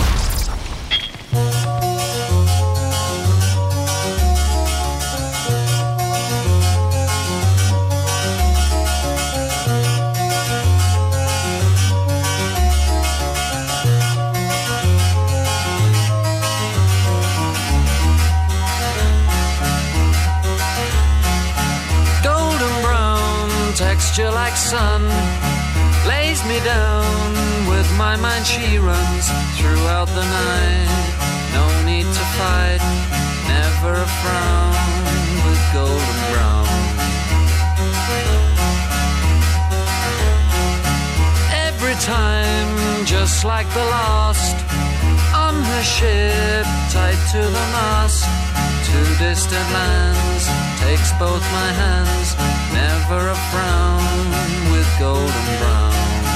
Golden brown texture like sun lays me down. With my mind she runs throughout the night. No need to fight, never a frown with golden brown. Every time, just like the last, on her ship tied to the mast, to distant lands, takes both my hands, never a frown, with golden brown.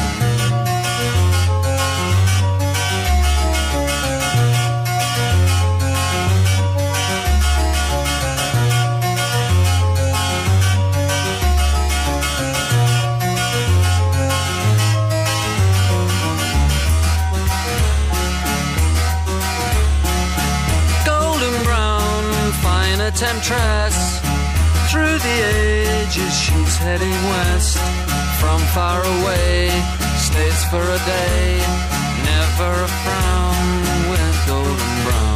Temptress, through the ages she's heading west. From far away, stays for a day, never a frown, with golden brown.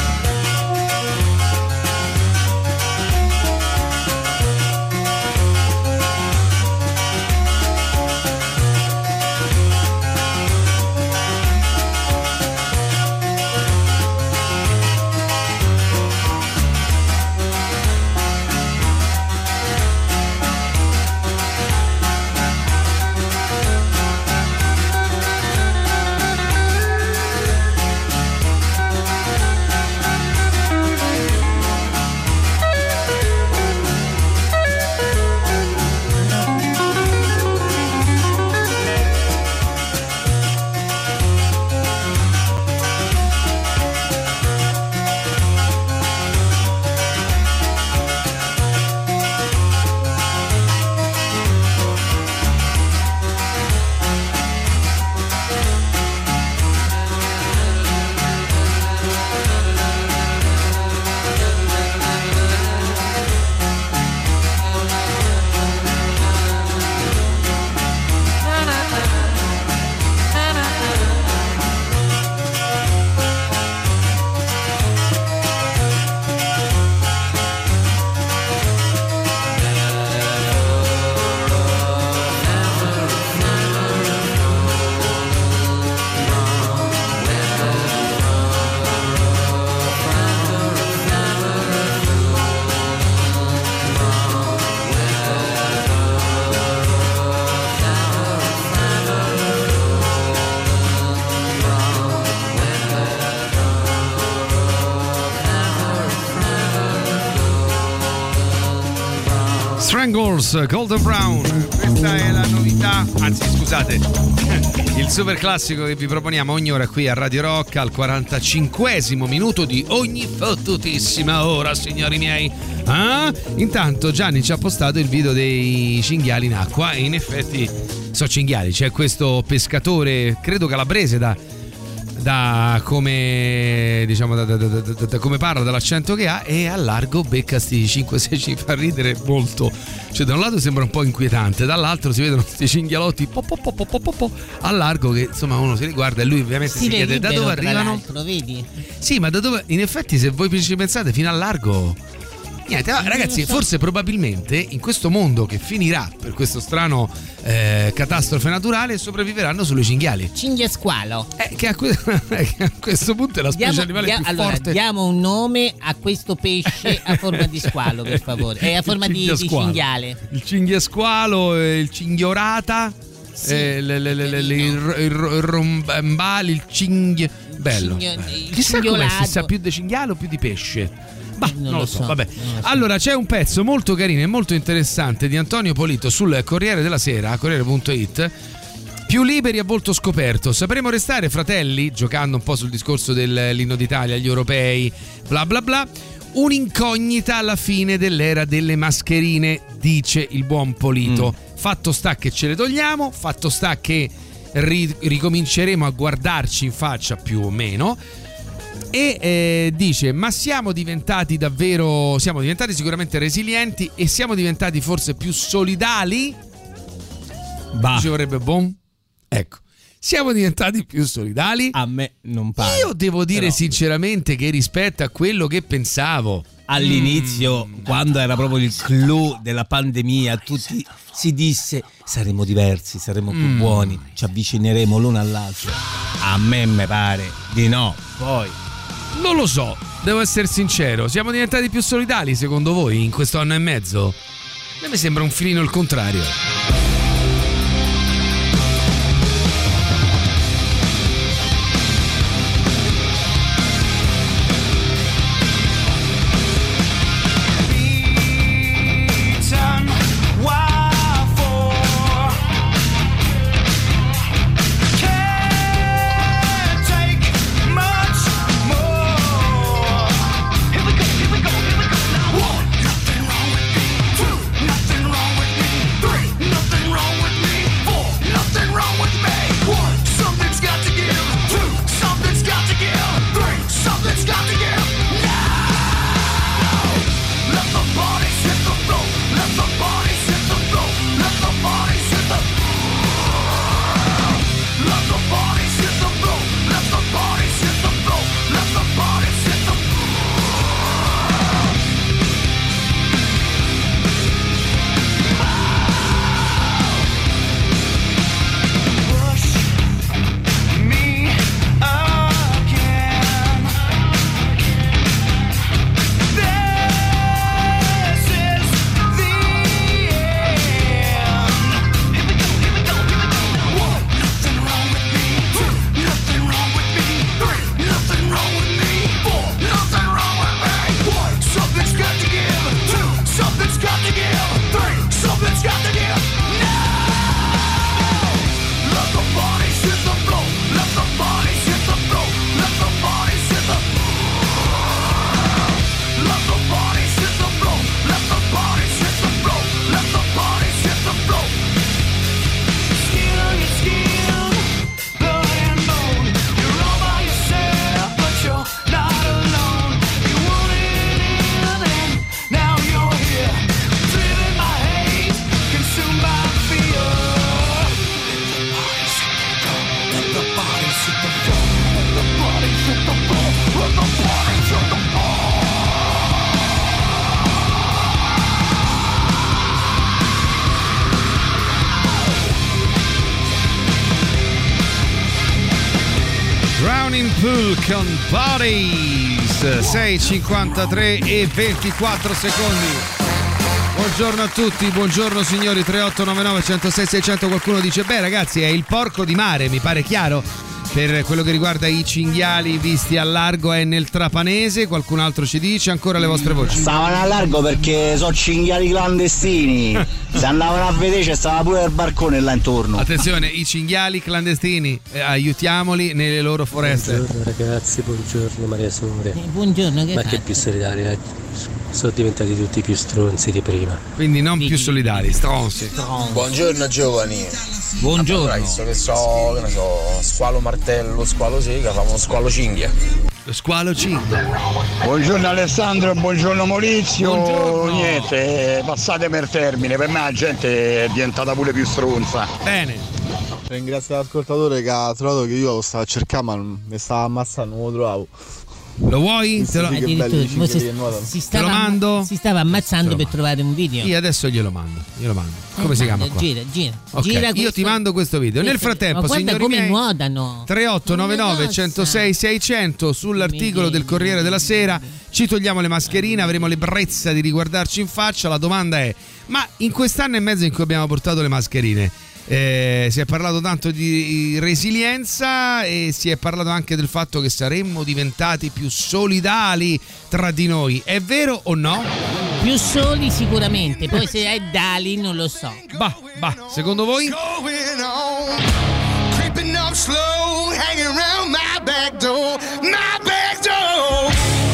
Strangles, Golden Brown, questa è la novità, anzi scusate, il super classico che vi proponiamo ogni ora qui a Radio Rock al quarantacinquesimo minuto di ogni fottutissima ora, signori miei. Ah? Intanto Gianni ci ha postato il video dei cinghiali in acqua e in effetti so cinghiali, c'è questo pescatore, credo calabrese, da da come diciamo da, da, da, da, da come parla, dall'accento che ha, e al largo becca sti cinque sei, ci fa ridere molto, cioè da un lato sembra un po' inquietante, dall'altro si vedono questi cinghialotti po, po, po, po, po, po, po, al largo che insomma uno si riguarda e lui ovviamente si, si chiede da dove arrivano, vedi? Sì, ma da dove, in effetti se voi ci pensate fino al largo niente, ah, ragazzi, forse probabilmente in questo mondo che finirà per questo strano eh, catastrofe naturale sopravviveranno solo i cinghiali. Cinghia squalo. Eh, che, a que- che a questo punto è la specie diamo, animale dia- più allora, forte. Diamo un nome a questo pesce a forma di squalo, per favore. È a forma di, di cinghiale. Il cinghiasqualo, il cinghiorata, sì. eh, le, le, le, le, le, il, il, il rombali, il cinghia. Bello. Cingio- il Chissà come si sa, cinghiolato. più di cinghiale o più di pesce. Bah, non, non lo lo so, so, vabbè. non lo so. Allora c'è un pezzo molto carino e molto interessante di Antonio Polito sul Corriere della Sera, Corriere punto it. Più liberi a volto scoperto. Sapremo restare fratelli, giocando un po' sul discorso dell'inno d'Italia, gli europei, bla bla bla. Un'incognita alla fine dell'era delle mascherine, dice il buon Polito. Mm. Fatto sta che ce le togliamo, fatto sta che ri- ricominceremo a guardarci in faccia più o meno. E eh, dice: ma siamo diventati davvero, siamo diventati sicuramente resilienti e siamo diventati forse più solidali? Bah. Ci vorrebbe bom? Ecco, siamo diventati più solidali? A me non pare. Io devo dire Però, sinceramente che rispetto a quello che pensavo all'inizio, mm. quando era proprio il clou della pandemia, tutti si disse saremo diversi, saremo più mm. buoni, ci avvicineremo l'uno all'altro. A me me pare di no. Poi non lo so, devo essere sincero. Siamo diventati più solidali secondo voi in questo anno e mezzo? A me mi sembra un filino il contrario. Drowning Pool con Bodies. Sei e cinquantatré e ventiquattro secondi. Buongiorno a tutti, buongiorno signori. Tre otto nove nove uno zero sei sei zero zero. Qualcuno dice beh ragazzi è il porco di mare, mi pare chiaro. Per quello che riguarda i cinghiali visti a largo è nel Trapanese. Qualcun altro ci dice ancora le vostre voci. Stavano a largo perché sono cinghiali clandestini. Se andavano a vedere c'è stava pure il barcone là intorno. Attenzione, i cinghiali clandestini, eh, aiutiamoli nelle loro foreste. Buongiorno ragazzi, buongiorno Maria Sore. Eh, buongiorno, che Ma fate? che più solidari, sono diventati tutti più stronzi di prima. Quindi non più solidari, stronzi. Buongiorno giovani. Buongiorno. Allora, visto che so, che ne so, squalo martello, squalo sega, famo uno squalo cinghia. Lo squalo cinghia. Buongiorno Alessandro, buongiorno Maurizio. Buongiorno. Niente, passatemi il termine, per me la gente è diventata pure più stronza. Bene. Ringrazio l'ascoltatore che ha trovato che io lo stavo a cercare ma mi stava ammazzando, non lo trovavo. Lo vuoi? Te lo... Che belli i cinghiali si, che nuotano. si stava, Te lo mando? si stava ammazzando per trovare un video. Io adesso glielo mando, glielo mando. Come Eh, si chiama manda, qua? Gira, gira. Ok, gira io questo- ti mando questo video. Nel questo- frattempo, ma guarda signori come miei, nuotano. tre otto nove nove uno zero sei sei zero zero sull'articolo del Corriere della Sera ci togliamo le mascherine, avremo l'ebbrezza di riguardarci in faccia. La domanda è: ma in quest'anno e mezzo in cui abbiamo portato le mascherine eh, si è parlato tanto di resilienza e si è parlato anche del fatto che saremmo diventati più solidali tra di noi, è vero o no? Più soli sicuramente, poi se è Dali non lo so. Bah, bah, secondo voi? Creeping up slow, hanging around my back door, my back door.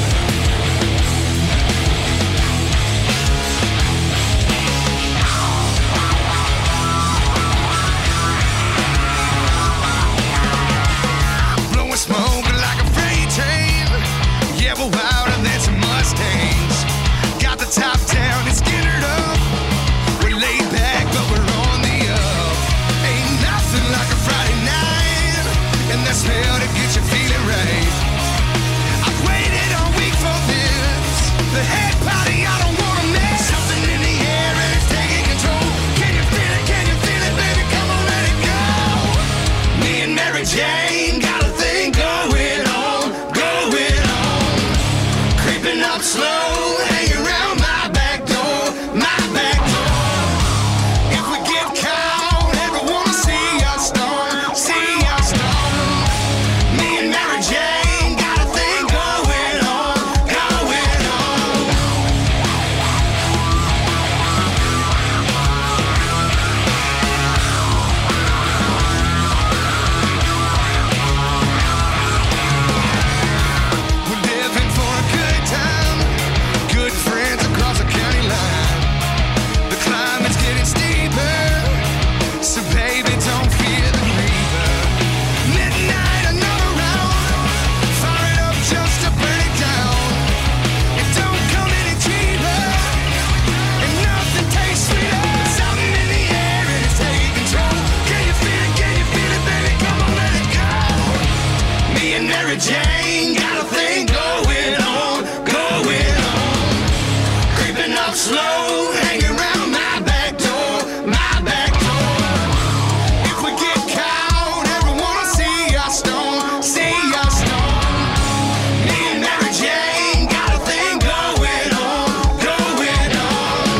Blowing smoke like a freight train. Yeah, we're wilder than some Mustangs. Got the top down and skinnered up. We're laid back, but we're on the up. Ain't nothing like a Friday night, and the smell to get you feeling right. I've waited all week for this. The head party I don't wanna miss. Something in the air and it's taking control. Can you feel it? Can you feel it, baby? Come on, let it go. Me and Mary Jane got a thing going on, going on. Creeping up slow, hanging around my back door, my back door. If we get caught, everyone will see us storm, see us storm. Me and Mary Jane got a thing going on, going on. We're living for a good time, good friends across the county line. The climate's getting steeper, so baby don't fear the reaper. Midnight, another round, fire it up just to burn it down. It don't come any cheaper, and nothing tastes sweeter. Something in the air and it's taking control. Can you feel it? Can you feel it, baby? Come on, let it go. Me and Mary Jane got a thing going on, going on. Creeping up slow, hanging around my back door, my back door. If we get caught, everyone will see us storm, see us storm. Me and Mary Jane got a thing going on, going on.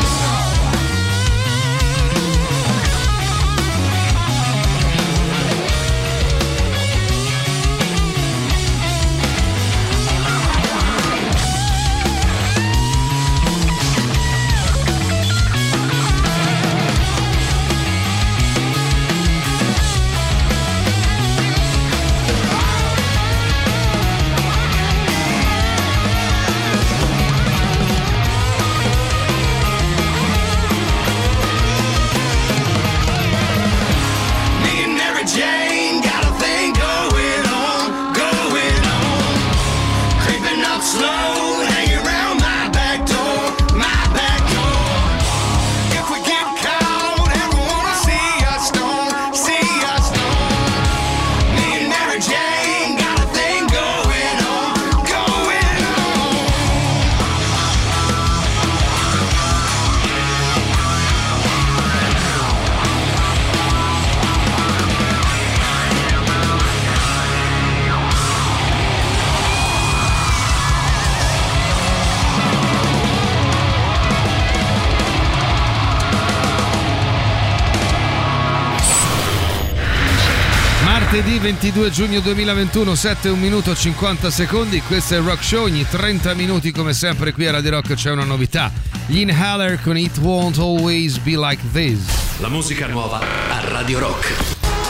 Martedì ventidue giugno duemilaventuno, sette un minuto cinquanta secondi. Questo è il Rock Show. Ogni trenta minuti, come sempre, qui a Radio Rock c'è una novità. Gli Inhaler con It Won't Always Be Like This. La musica nuova a Radio Rock.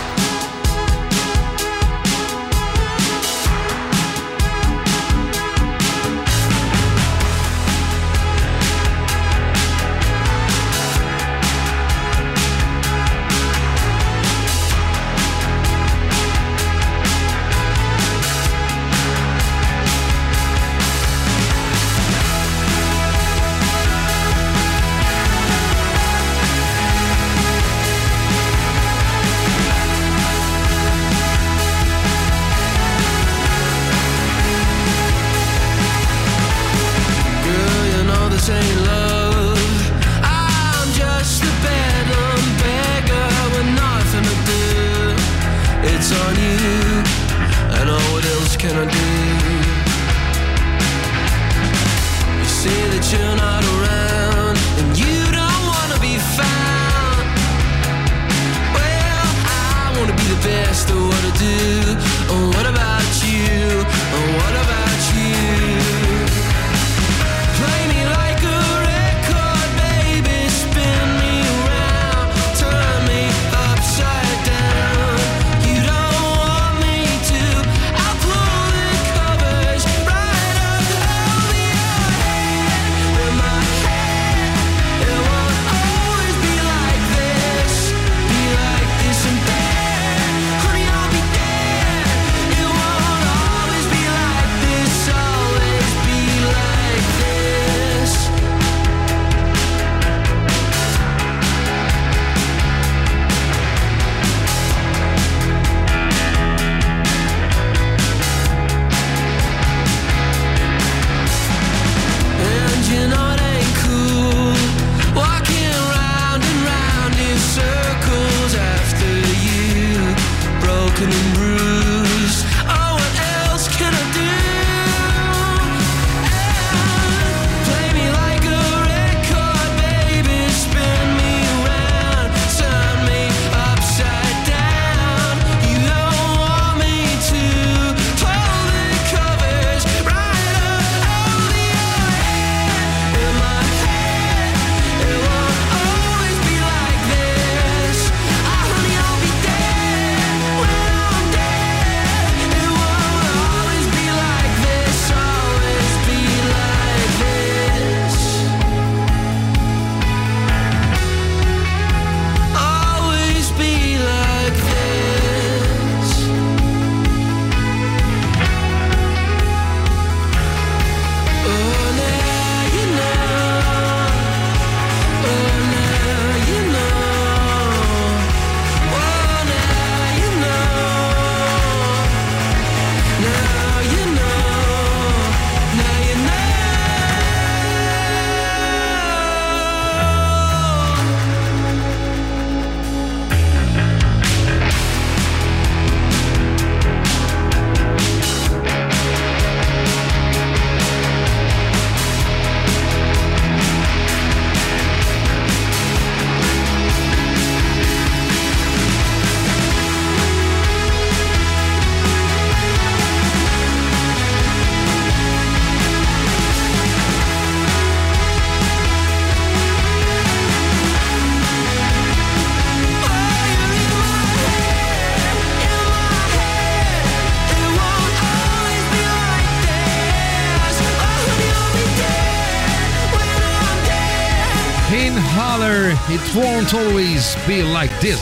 It Won't Always Be Like This.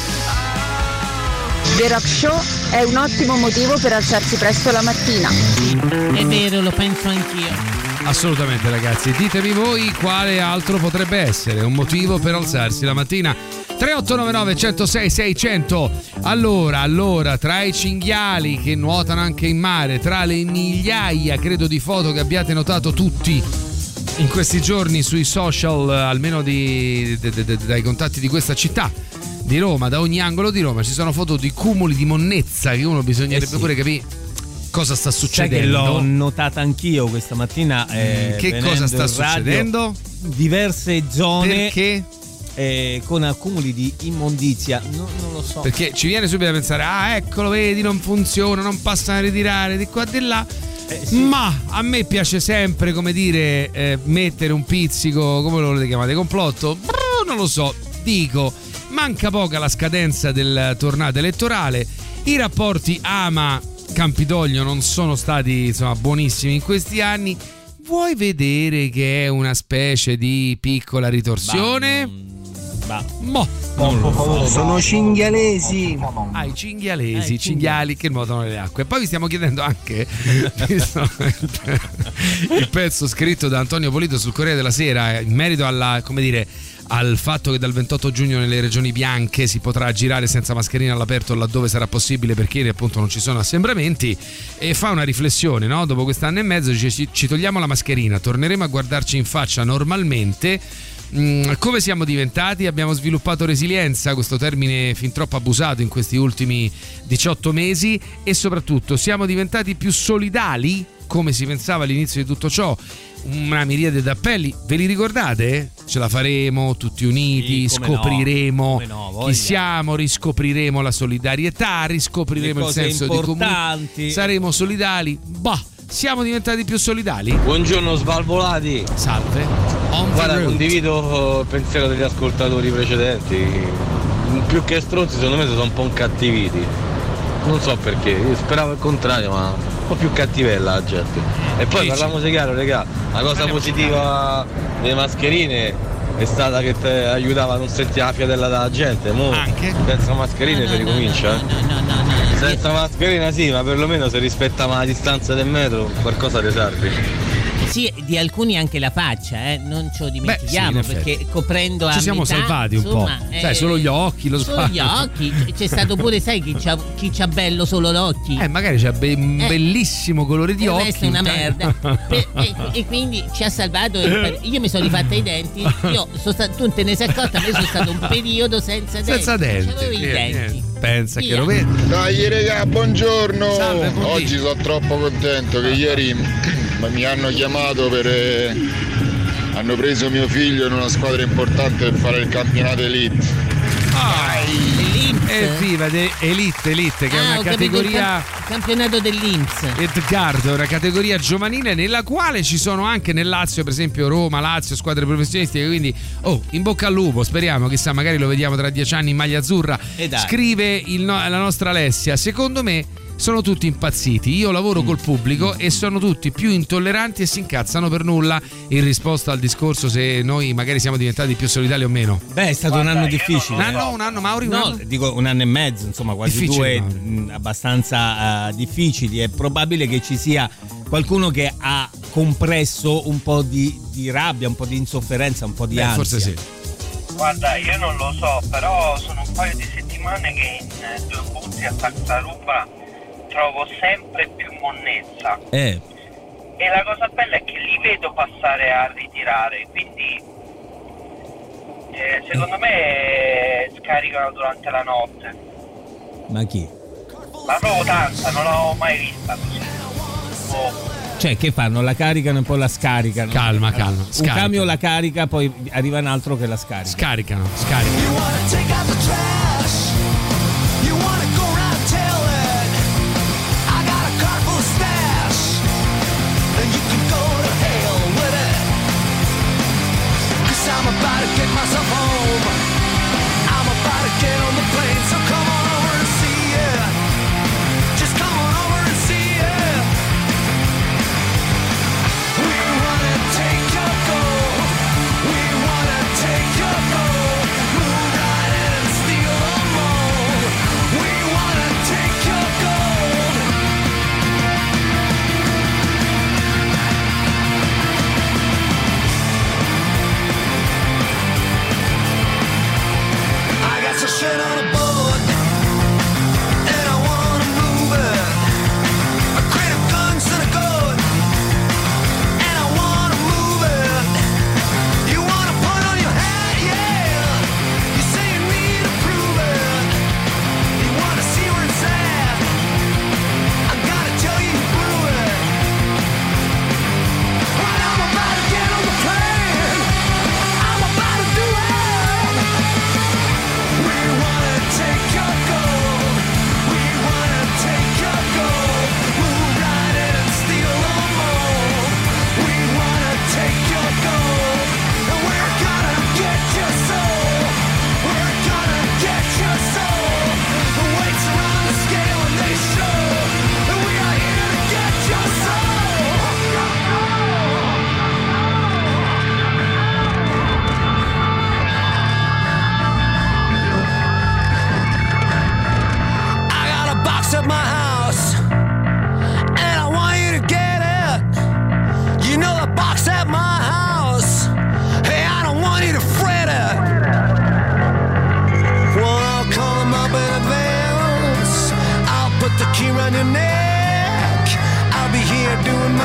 The Rock Show è un ottimo motivo per alzarsi presto la mattina. È vero, lo penso anch'io. Assolutamente, ragazzi, ditemi voi quale altro potrebbe essere un motivo per alzarsi la mattina. tre otto nove nove uno zero sei sei zero zero. Allora, allora, tra i cinghiali che nuotano anche in mare, tra le migliaia, credo, di foto che abbiate notato tutti in questi giorni sui social, almeno di, di, di, di, dai contatti di questa città di Roma, da ogni angolo di Roma ci sono foto di cumuli di monnezza che uno bisognerebbe eh sì. pure capire cosa sta succedendo. Sai che l'ho notata anch'io questa mattina. Eh, che cosa sta succedendo? Diverse zone. Perché? eh, con accumuli di immondizia, no, non lo so. Perché ci viene subito da pensare, ah eccolo, vedi, non funziona, non passano a ritirare di qua e di là. Eh, sì. Ma a me piace sempre, come dire, eh, mettere un pizzico, come lo volete chiamare, complotto? Brr, non lo so, dico, manca poco alla scadenza del tornato elettorale, i rapporti Ama-Campidoglio non sono stati insomma buonissimi in questi anni. Vuoi vedere che è una specie di piccola ritorsione? Bah, Mo. Sono cinghialesi. Ah, i cinghialesi, i cinghiali che nuotano nelle acque. E poi vi stiamo chiedendo anche, visto il pezzo scritto da Antonio Polito sul Corriere della Sera in merito alla, come dire, al fatto che dal ventotto giugno nelle regioni bianche si potrà girare senza mascherina all'aperto laddove sarà possibile, perché ieri appunto non ci sono assembramenti, e fa una riflessione, no? Dopo quest'anno e mezzo dice, ci, ci togliamo la mascherina, torneremo a guardarci in faccia normalmente. Mm, come siamo diventati? Abbiamo sviluppato resilienza, questo termine fin troppo abusato in questi ultimi diciotto mesi, e soprattutto siamo diventati più solidali, come si pensava all'inizio di tutto ciò. Una miriade d'appelli, ve li ricordate? Ce la faremo tutti uniti, sì, scopriremo no, no, chi siamo, riscopriremo la solidarietà, riscopriremo il senso importanti. di comunità, saremo solidali. Bah, siamo diventati più solidali? Buongiorno svalvolati. Salve. On Guarda, condivido il pensiero degli ascoltatori precedenti. Più che stronzi, secondo me sono un po' incattiviti. Non so perché, io speravo il contrario, ma un po' più cattivella la gente. E poi parliamoci chiaro, regà, la cosa positiva delle mascherine è stata che ti aiutava a non sentire la fiatella della gente. Mo anche senza mascherine no, no, si ricomincia. No, no, no, no, no. Senza mascherina sì, ma perlomeno se rispettava la distanza del metro, qualcosa ti serve. Sì, di alcuni anche la faccia, eh? Non ce lo dimentichiamo. Beh, sì, perché coprendo a ci siamo metà, salvati un insomma, po'. Eh, sai, solo gli occhi, lo solo gli occhi. C'è stato pure, sai, chi c'ha, chi c'ha bello solo l'occhi. Eh, magari c'ha be- un eh, bellissimo colore di occhi. Questa è una merda. Per, e, e quindi ci ha salvato. Il, io mi sono rifatta i denti. Io sono stato, tu non te ne sei accorta, ma io sono stato un periodo senza denti. Senza denti. C'avevo i eh, denti. Eh, pensa Via. che lo vedi. Dai regà, buongiorno. Salve, oggi sono troppo contento che ieri mi hanno chiamato per eh, hanno preso mio figlio in una squadra importante per fare il campionato elite. Ah, evviva de Elite Elite che ah, è una ho capito, categoria il camp- campionato dell'I N P S. Edgardo, una categoria giovanile nella quale ci sono anche nel Lazio, per esempio Roma, Lazio, squadre professionistiche, quindi oh, in bocca al lupo, speriamo, chissà, magari lo vediamo tra dieci anni in maglia azzurra. Scrive il no- la nostra Alessia, secondo me sono tutti impazziti, io lavoro col pubblico e sono tutti più intolleranti e si incazzano per nulla, in risposta al discorso se noi magari siamo diventati più solidali o meno. Beh, è stato Guarda, un anno difficile. Un anno, un anno, Mauri? Un no, anno? dico un anno e mezzo, insomma, quasi difficile, due mh, abbastanza uh, difficili. È probabile che ci sia qualcuno che ha compresso un po' di, di rabbia, un po' di insofferenza, un po' di Beh, ansia. Forse sì. Guarda, io non lo so, però sono un paio di settimane che in eh, due punti a Tartaruga trovo sempre più monnezza. Eh. E la cosa bella è che li vedo passare a ritirare, quindi eh, secondo me scaricano durante la notte. Ma chi? Ma proprio tanta, non l'ho mai vista così. Oh. Cioè, che fanno? La caricano e poi la scaricano. Calma, calma. Un camion la carica, poi arriva un altro che la scarica. Scaricano, scaricano. I'm about to get myself home. I'm about to get on the plane, so come on over and see it. Just come on over and see it. We wanna take your gold. We wanna take your gold. Move right in and steal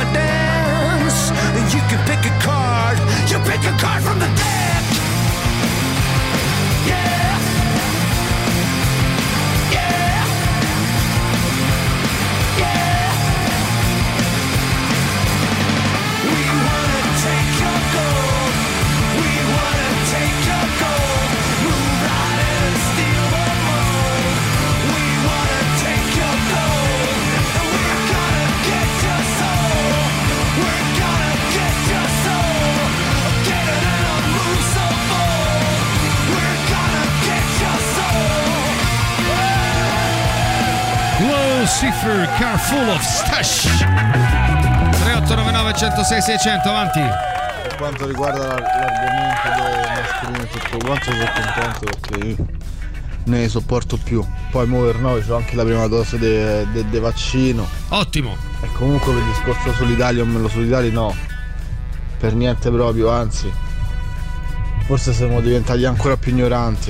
dance. You can pick a card, you pick a card from the deck. Yeah, yeah, yeah. We wanna take your gold, we wanna take your gold. Move right in and steal the mold. We wanna take your gold, and we're gonna get your soul. We're gonna get your soul. Get it and I'll move so bold. We're gonna get your soul. Lucifer, Car Full of Stash. tre otto nove nove uno zero sei sei zero zero, avanti. Per quanto riguarda l'argomento del mascolino e tutto quanto, sono contento perché io ne sopporto più. Poi mo per noi c'ho anche la prima dose del de, de vaccino. Ottimo. E comunque per il discorso solidali o meno solidali no, per niente proprio, anzi forse siamo diventati ancora più ignoranti,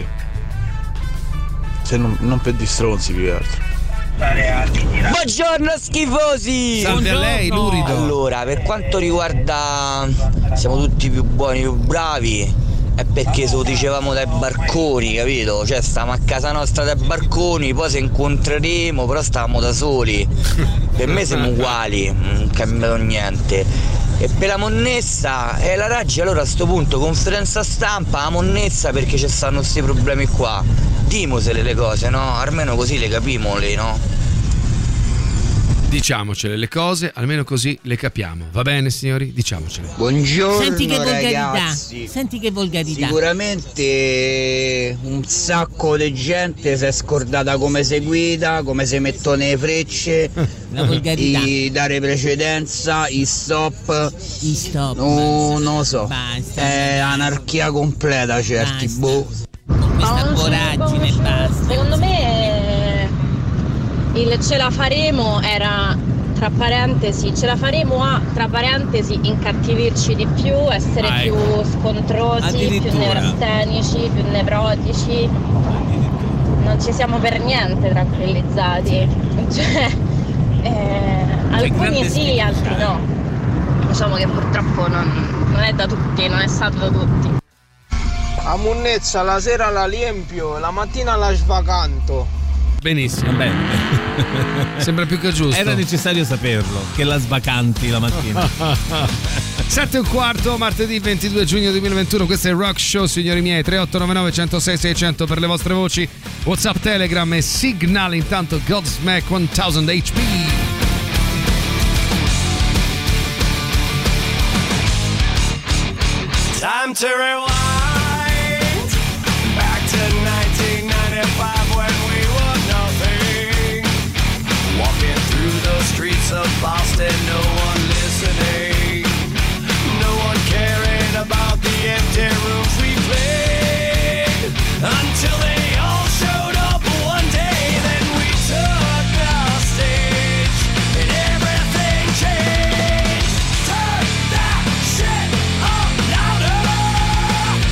se non, non per distronzi più che altro. Buongiorno schifosi! Salve a lei, Lurido. Allora, per quanto riguarda siamo tutti più buoni, più bravi, è perché se lo dicevamo dai barconi, capito? Cioè stavamo a casa nostra dai barconi, poi se incontreremo, però stavamo da soli. Per me siamo uguali, non è cambiato niente. E per la monnessa e la Raggi, allora a sto punto conferenza stampa, la monnessa perché ci stanno questi problemi qua. Dimosele le cose, no? Almeno così le capimole, no? Diciamocele le cose, almeno così le capiamo. Va bene, signori? Diciamocele. Buongiorno. Senti che volgarità. Ragazzi. Senti che volgarità. Sicuramente un sacco di gente si è scordata come si guida, come si mettono le frecce, la volgarità. i dare precedenza, i stop. I stop. No, non lo so. Basta. È anarchia completa, certi. Boh. Questa voragine basta. Secondo me il ce la faremo era tra parentesi, ce la faremo a tra parentesi incattivirci di più, essere ah, più ecco. scontrosi, più neurastenici, più nevrotici. Non ci siamo per niente tranquillizzati. Cioè, eh, alcuni sì, altri no. Diciamo che purtroppo non, non è da tutti, non è stato da tutti. A monnezza la sera la riempio, la mattina la svacanto. Benissimo, bene. Sembra più che giusto. Era necessario saperlo, che la svacanti la mattina. Sette e un quarto, martedì ventidue giugno duemilaventuno. Questo è il Rock Show, signori miei. Tre otto nove nove uno zero sei sei zero zero per le vostre voci. WhatsApp, Telegram e Signal. Intanto Godsmack mille H P. Time to rewind back to nineteen ninety-five when we were nothing. Walking through the streets of Boston, no one listening, no one caring about the empty rooms we played until they all showed up one day. Then we took the stage and everything changed. Turn that shit up louder.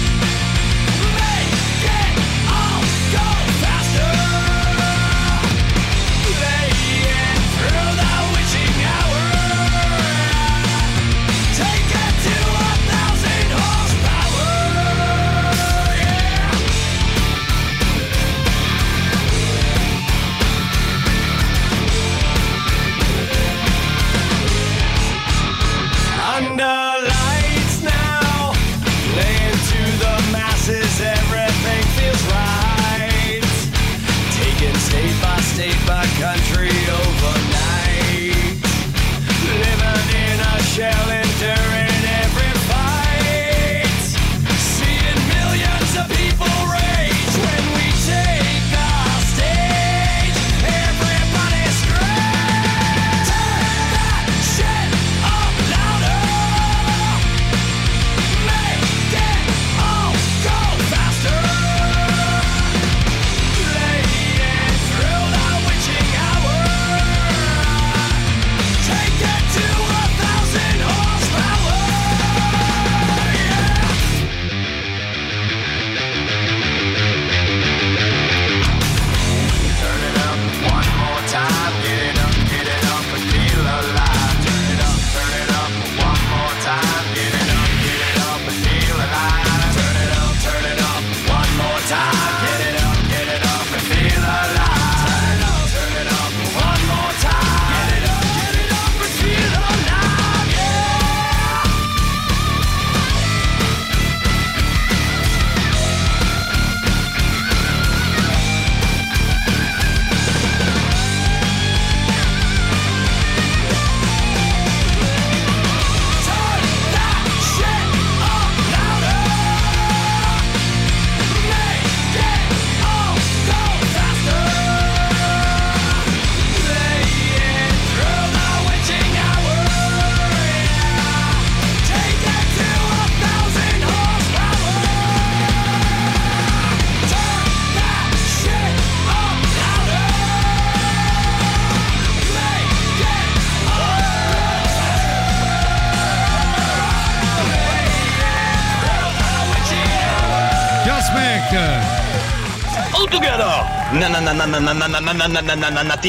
All together! Na na na na na na na na na na na na na na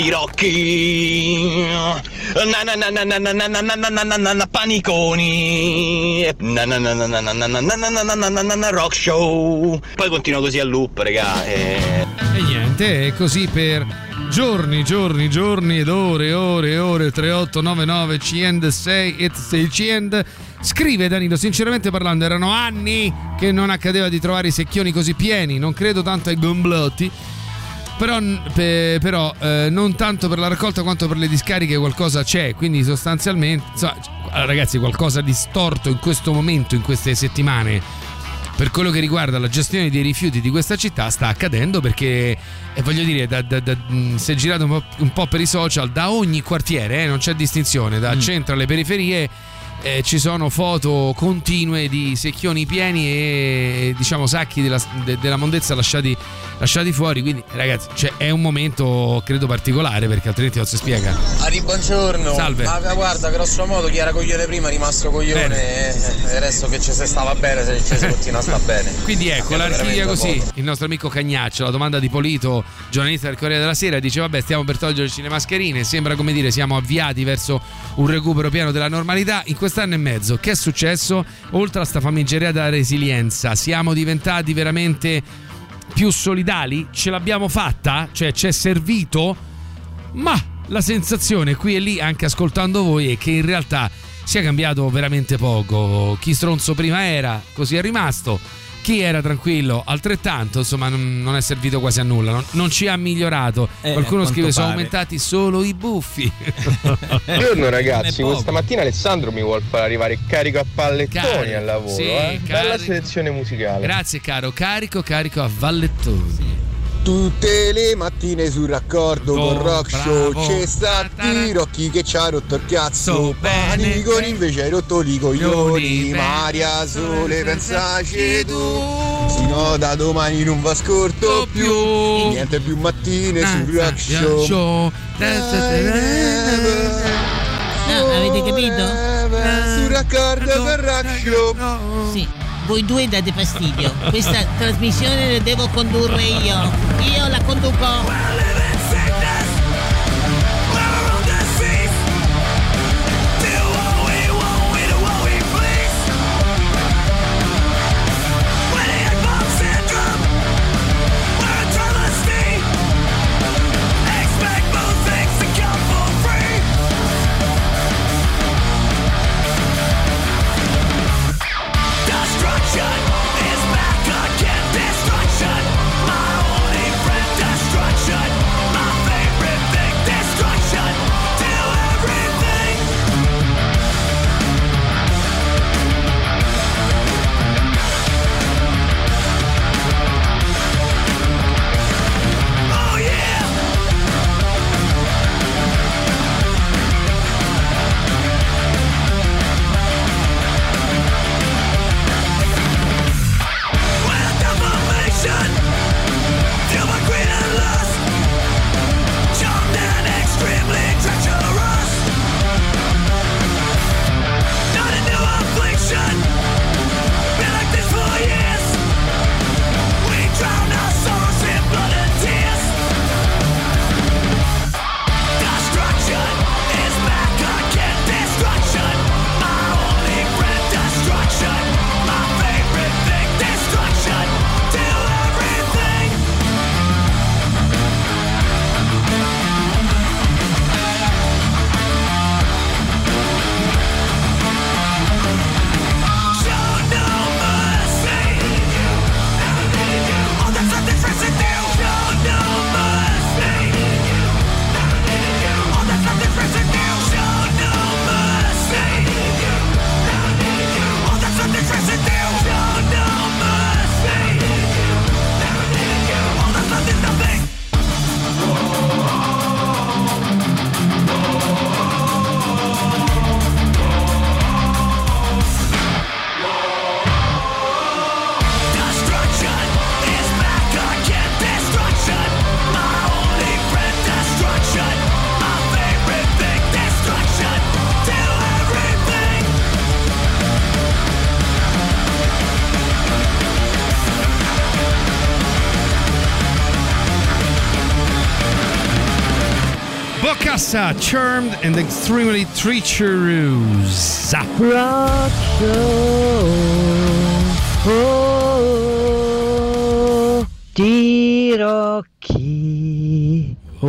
tirocchi! Na na na na na na na na na na na na na paniconi! Na na na na na na na na na na na na na na rock show! Poi continua così a loop, regà. E niente, è così per giorni, giorni, giorni ed ore, ore, ore. Tre otto nove nove sei e seicento. Scrive Danilo, sinceramente parlando erano anni che non accadeva di trovare i secchioni così pieni, non credo tanto ai gomblotti, però, pe, però eh, non tanto per la raccolta quanto per le discariche qualcosa c'è, quindi sostanzialmente insomma, ragazzi, qualcosa di storto in questo momento, in queste settimane, per quello che riguarda la gestione dei rifiuti di questa città sta accadendo, perché eh, voglio dire, da, da, da, si è girato un po', un po' per i social, da ogni quartiere, eh, non c'è distinzione, da mm. centro alle periferie. Eh, ci sono foto continue di secchioni pieni e diciamo sacchi della, de, della mondezza lasciati, lasciati fuori, quindi ragazzi, cioè, è un momento credo particolare, perché altrimenti non si spiega. Ari, buongiorno. Salve. Ma guarda, grosso modo chi era coglione prima è rimasto coglione e, e adesso che ci si stava bene, se ci si continua a sta bene. Quindi ecco, Abbiamo l'archivia così, poco. il nostro amico Cagnaccio, la domanda di Polito, giornalista del Corriere della Sera, dice vabbè, stiamo per toglierci le mascherine, sembra come dire siamo avviati verso un recupero pieno della normalità. In quest'anno e mezzo che è successo? Oltre a sta famigerata resilienza, siamo diventati veramente più solidali? Ce l'abbiamo fatta? Cioè ci è servito? Ma la sensazione qui e lì, anche ascoltando voi, è che in realtà sia cambiato veramente poco. Chi stronzo prima era, così è rimasto. Chi era tranquillo altrettanto, insomma non, non è servito quasi a nulla, non, non ci ha migliorato. Eh, Qualcuno scrive sono pare. aumentati solo i buffi. Buongiorno ragazzi, questa mattina Alessandro mi vuol far arrivare carico a pallettoni Carico, al lavoro, sì, eh? Bella carico. selezione musicale. Grazie caro, carico, carico a Vallettoni. Tutte le mattine sul raccordo Oh, con Rock bravo. Show c'è sta Tirocchi che ci ha rotto il cazzo, So bene, Paniconi invece hai rotto i coglioni, coglioni, Maria Sole pensaci tu, sino da domani non va scorto più, niente più mattine sul Rock Show. No, avete capito? Sul raccordo con Rock Show. Sì, voi due date fastidio. Questa trasmissione la devo condurre io. Io la conduco. Destruction, my only friend, destruction. Vanessa, Charmed and Extremely Treacherous. Rock show. Oh, di Rocky. Oh,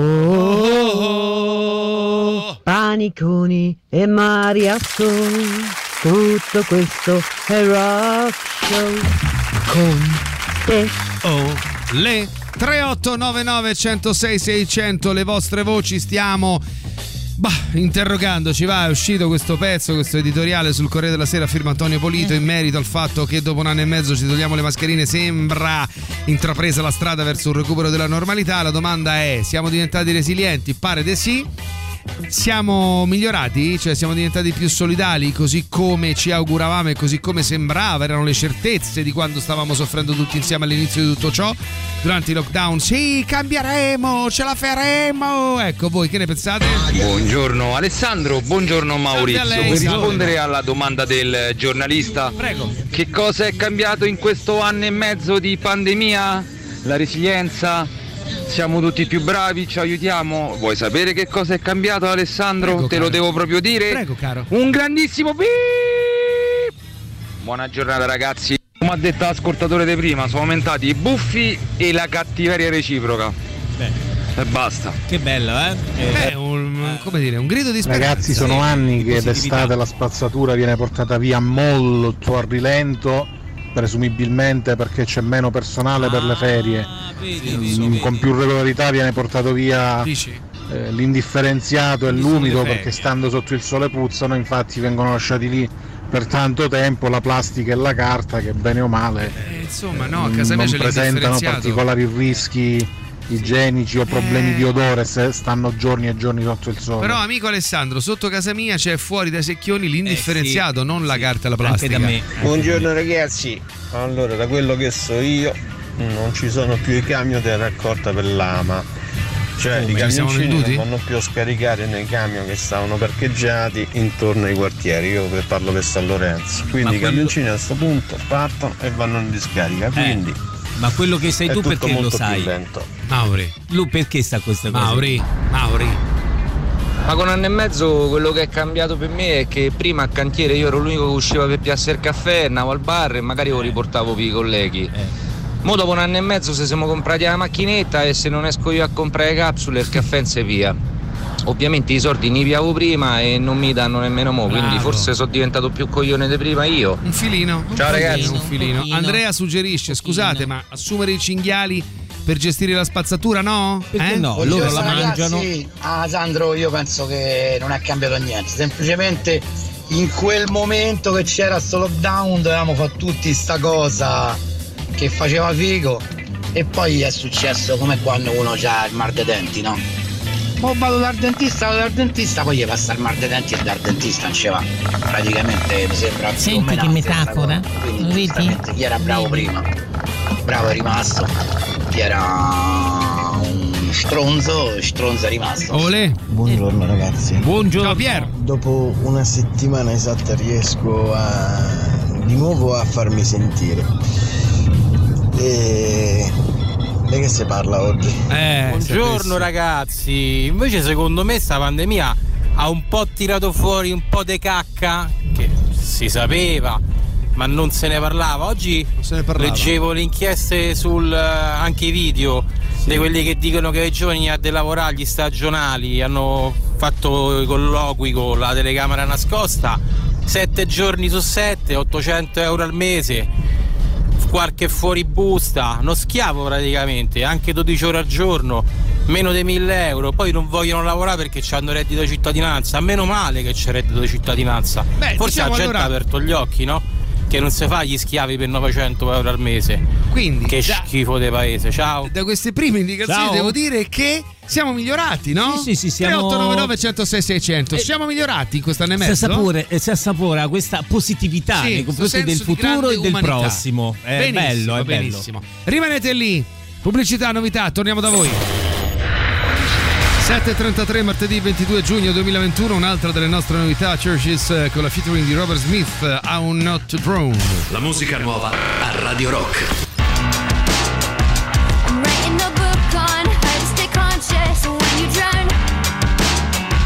oh, oh, paniconi e mariazzoni. Tutto questo è Rock Show con te. Oh, le tre otto nove nove uno zero sei sei zero zero, le vostre voci, stiamo bah, interrogandoci. Va, è uscito questo pezzo, questo editoriale sul Corriere della Sera firma Antonio Polito in merito al fatto che dopo un anno e mezzo ci togliamo le mascherine, sembra intrapresa la strada verso un recupero della normalità. La domanda è: siamo diventati resilienti? Pare di sì. Siamo migliorati? Cioè siamo diventati più solidali, così come ci auguravamo e così come sembrava, erano le certezze di quando stavamo soffrendo tutti insieme all'inizio di tutto ciò durante i lockdown. Sì, cambieremo, ce la faremo. Ecco, voi che ne pensate? Buongiorno Alessandro, buongiorno Maurizio. Lei, per salve. rispondere alla domanda del giornalista, prego, che cosa è cambiato in questo anno e mezzo di pandemia? La resilienza? Siamo tutti più bravi, ci aiutiamo. Vuoi sapere che cosa è cambiato, Alessandro? Prego, Te caro. lo devo proprio dire? Prego, caro. Un grandissimo beep! Buona giornata, ragazzi. Come ha detto l'ascoltatore di prima, sono aumentati i buffi e la cattiveria reciproca. Beh. E basta. Che bello, eh? È un, come dire, un grido di speranza. Ragazzi, sono anni che d'estate la spazzatura viene portata via molto a rilento, presumibilmente perché c'è meno personale per le ferie. Mm, con più regolarità viene portato via eh, l'indifferenziato e l'umido, perché stando sotto il sole puzzano, infatti vengono lasciati lì per tanto tempo la plastica e la carta che bene o male eh, insomma no, a casa non mia c'è presentano l'indifferenziato. particolari rischi igienici o problemi Eh. di odore se stanno giorni e giorni sotto il sole. Però amico Alessandro, sotto casa mia c'è fuori dai secchioni l'indifferenziato, Eh, sì, non la sì, carta e la plastica. anche da me. Buongiorno ragazzi, allora da quello che so io non ci sono più i camion di raccolta per l'ama, cioè Come, i ci siamo camioncini venduti? non vanno più a scaricare nei camion che stavano parcheggiati intorno ai quartieri. Io per parlo per San Lorenzo, quindi Ma i quello- camioncini a questo punto partono e vanno in discarica, quindi Ma quello che sai è tu tutto perché lo molto più sai? lento. Mauri. Lui perché sta questa cosa? Mauri, Mauri. Ma con un anno e mezzo quello che è cambiato per me è che prima a cantiere io ero l'unico che usciva per piazzare il caffè, andavo al bar e magari lo riportavo per i colleghi. Eh. Mo dopo un anno e mezzo se siamo comprati la macchinetta e se non esco io a comprare capsule il caffè non si via. Ovviamente i soldi ne piavo prima e non mi danno nemmeno mo, quindi Bravo. forse sono diventato più coglione di prima io. Un filino. Ciao ragazzi. Un filino. Andrea suggerisce, scusate, ma assumere i cinghiali per gestire la spazzatura, no? Perché Eh? no? Loro la mangiano. Sì, ah, Sandro, io penso che non è cambiato niente, semplicemente in quel momento che c'era sto lockdown dovevamo fare tutti sta cosa che faceva figo e poi è successo come quando uno ha il mal dei denti, no? Mo vado dal dentista, vado dal dentista, poi gli passa il mal dei denti e dal dentista non ci va. Praticamente mi sembra più o Senti meno che la stessa metafora? cosa. Quindi Lo vedi? giustamente chi era bravo prima, bravo è rimasto, chi era un stronzo, stronzo è rimasto. Olè. Buongiorno ragazzi. Buongiorno. Ciao Pier. Dopo una settimana esatta riesco a di nuovo a farmi sentire. E di che si parla oggi? Eh, Buongiorno ragazzi, invece secondo me sta pandemia ha un po' tirato fuori un po' di cacca che si sapeva ma non se ne parlava. Oggi ne parlava. leggevo le inchieste sul anche i video sì. di quelli che dicono che i giovani a de lavorare gli stagionali hanno fatto i colloqui con la telecamera nascosta, sette giorni su sette, ottocento euro al mese, qualche fuoribusta, uno schiavo praticamente, anche dodici ore al giorno, meno di mille euro, poi non vogliono lavorare perché hanno reddito di cittadinanza. Meno male che c'è reddito di cittadinanza. Beh, forse diciamo la gente allora... ha aperto gli occhi, no? Che non si fa gli schiavi per novecento euro al mese. Quindi che da, schifo di paese. Ciao. Da queste prime indicazioni Ciao. devo dire che siamo migliorati, no? Sì, sì, sì, siamo... tre otto nove nove uno zero sei sei zero zero. Siamo migliorati in quest'anno e mezzo. Si assapora, si assapora questa positività sì, nei confronti del senso di futuro e del umanità. prossimo. È benissimo, bello, è benissimo. bello. Rimanete lì. Pubblicità, novità, torniamo da voi. sette e trentatré martedì ventidue giugno duemilaventuno, un'altra delle nostre novità, Churches con la featuring di Robert Smith, I'm Not Drone. La musica nuova a Radio Rock. I'm writing a book on how to stay conscious when you drown.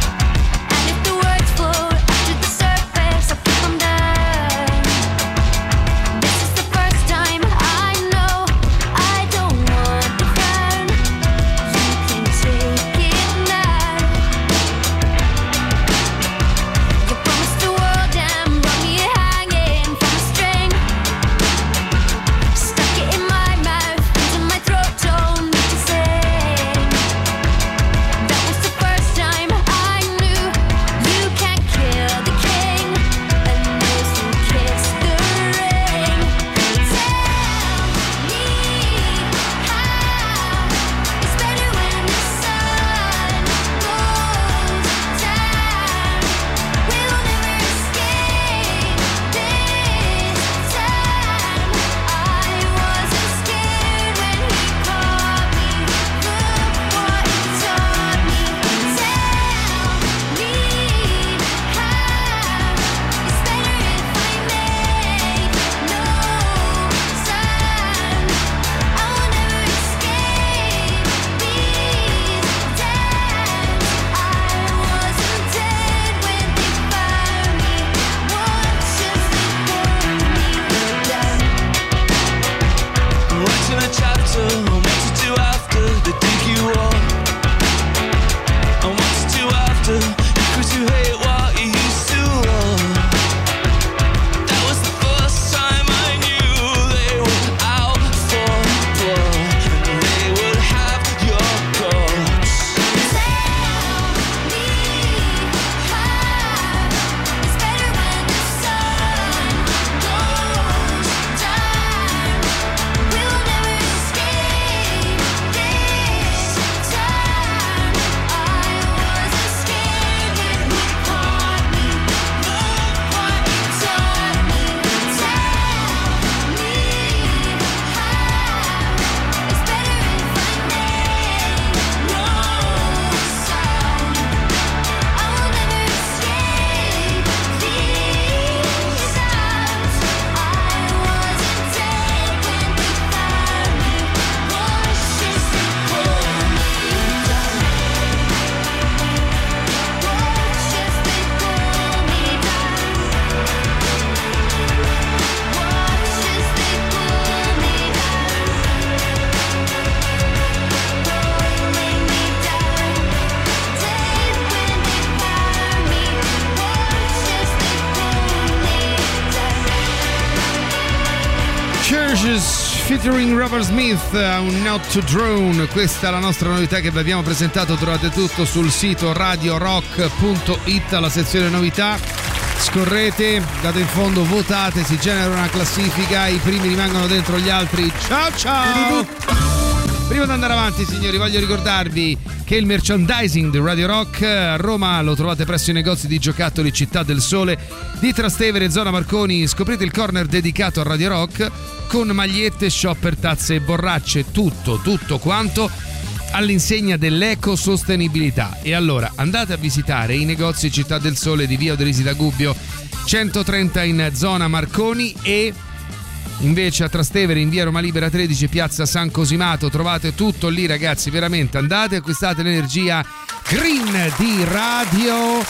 Precious featuring Robert Smith, un Not to Drone. Questa è la nostra novità che vi abbiamo presentato. Trovate tutto sul sito radio rock punto it, alla sezione novità. Scorrete, date in fondo, votate, si genera una classifica, i primi rimangono dentro gli altri. Ciao ciao! Prima di andare avanti, signori, voglio ricordarvi che il merchandising di Radio Rock a Roma lo trovate presso i negozi di giocattoli Città del Sole di Trastevere, zona Marconi. Scoprite il corner dedicato a Radio Rock con magliette, shopper, tazze e borracce, tutto, tutto quanto all'insegna dell'ecosostenibilità. E allora andate a visitare i negozi Città del Sole di via Oderisi da Gubbio centotrenta in zona Marconi, e invece a Trastevere in via Roma Libera tredici, piazza San Cosimato. Trovate tutto lì, ragazzi, veramente andate e acquistate l'energia green di Radio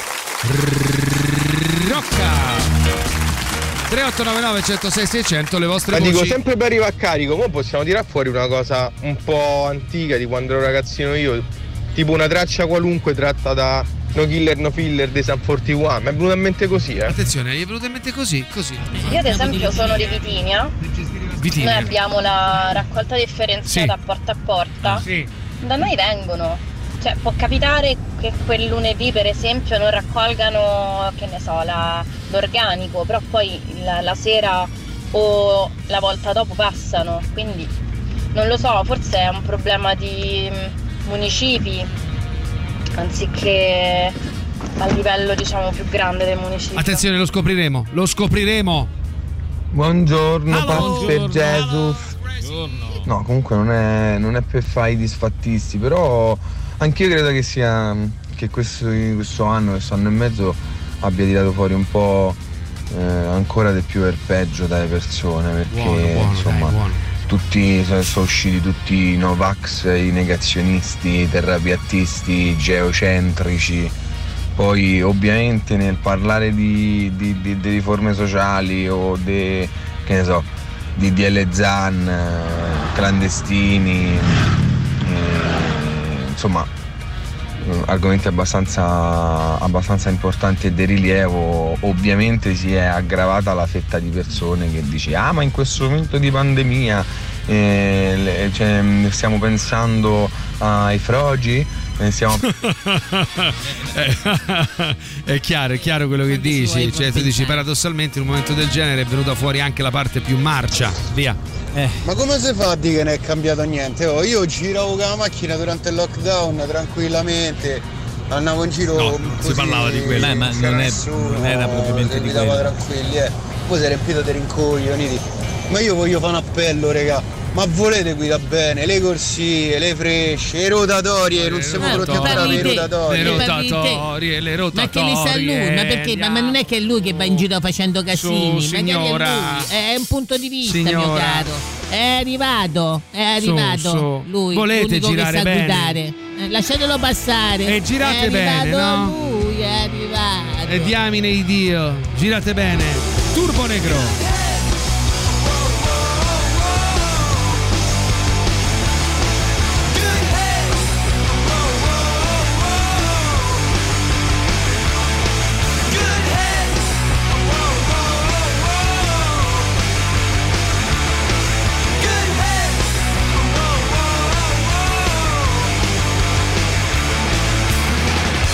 Rocca. tre otto nove nove uno zero sei sei zero zero, le vostre Ma voci. dico, sempre per arrivare a carico, ma possiamo tirare fuori una cosa un po' antica di quando ero ragazzino io, tipo una traccia qualunque tratta da No Killer No Filler dei Sum quarantuno. Mi è venuto in mente così, eh. Attenzione, gli è venuto in mente così, così. Io ad esempio sono di Vitinia. Vitinia. Noi abbiamo la raccolta differenziata Sì. a porta a porta. Sì. Da noi vengono. Cioè può capitare che quel lunedì per esempio non raccolgano, che ne so, la, l'organico, però poi la, la sera o la volta dopo passano. Quindi non lo so, forse è un problema di mm, municipi anziché a livello diciamo più grande del municipio. Attenzione, lo scopriremo, lo scopriremo. Buongiorno, Hello. Pastor Buongiorno. Jesus. No, comunque non è, non è per fare i disfattisti, però anch'io credo che sia che questo, questo anno, questo anno e mezzo abbia tirato fuori un po' eh, ancora di più il peggio dalle persone, perché Buono, buono, insomma dai, buono. tutti sono, sono usciti tutti i Novax, i negazionisti, i terrapiattisti, i geocentrici. Poi ovviamente nel parlare di, di, di, di riforme sociali o di, che ne so, di D L Zan, eh, clandestini, eh, insomma eh, argomenti abbastanza, abbastanza importanti e di rilievo, ovviamente si è aggravata la fetta di persone che dice ah ma in questo momento di pandemia eh, le, cioè, stiamo pensando ai frogi. Stiamo... È chiaro, è chiaro quello che dici. Cioè, tu dici paradossalmente in un momento del genere è venuta fuori anche la parte più marcia. Via. Eh. Ma come si fa a dire che non è cambiato niente? Oh, io giravo con la macchina durante il lockdown tranquillamente, andavo in giro. No, così, si parlava di quello. Beh, ma non, è, nessuno, non era propriamente di quello. tranquilli, eh. Poi si è riempito di rincoglioniti. Ma io voglio fare un appello, regà. Ma volete guidare bene le corsie, le frecce, le rotatorie, non siamo protetti dalle rotatorie. Le rotatorie, le rotatorie. Ma che ne sa lui? Ma perché? Ma, ma non è che è lui che va in giro facendo casini, Su, magari è signora. lui. È un punto di vista, Signora. mio caro. È arrivato, è arrivato. Su, su. Lui, Volete l'unico girare che sa bene? guidare. Eh, lasciatelo passare. E girate è bene, arrivato no? lui, è arrivato. E diamine di Dio, girate bene. Turbo Negro.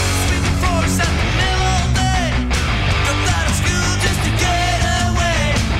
Force at the middle of the day, dropped out of school just to get away.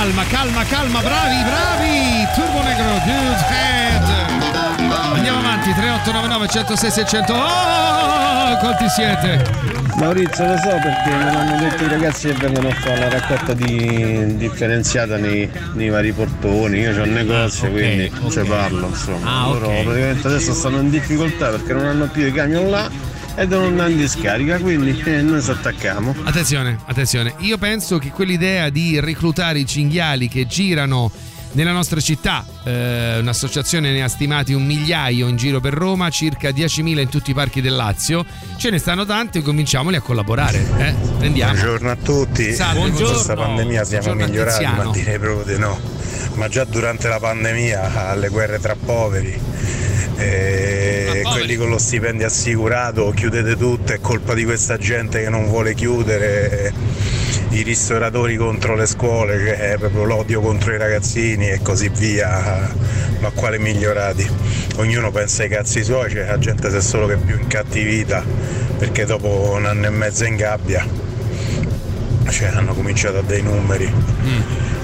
calma, calma, calma, bravi, bravi. Turbo Negro, Good Head. Andiamo avanti, tre otto nove nove uno zero sei sei zero zero. Oh, quanti siete? Maurizio, lo so perché me l'hanno detto i ragazzi che vengono a fare la raccolta di differenziata nei, nei vari portoni. Io ho un negozio, okay, quindi okay. Ce parlo, insomma. Ah, loro okay. praticamente adesso stanno in difficoltà perché non hanno più i camion là e devono andare in discarica, quindi eh, noi ci attacchiamo. Attenzione, attenzione, io penso che quell'idea di reclutare i cinghiali che girano nella nostra città, eh, un'associazione ne ha stimati un migliaio in giro per Roma, circa diecimila in tutti i parchi del Lazio, ce ne stanno tanti e cominciamoli a collaborare. Eh? Prendiamo. Buongiorno a tutti. Salve, con buongiorno. questa pandemia siamo Buongiorno, migliorati, Tiziano. ma direi proprio di no. Ma già durante la pandemia, alle guerre tra poveri, eh, quelli con lo stipendio assicurato, chiudete tutto, è colpa di questa gente che non vuole chiudere, i ristoratori contro le scuole, che è proprio l'odio contro i ragazzini e così via. Ma quale migliorati? Ognuno pensa ai cazzi suoi, cioè la gente si è solo che più incattivita perché dopo un anno e mezzo in gabbia, cioè hanno cominciato a dei numeri. Mm.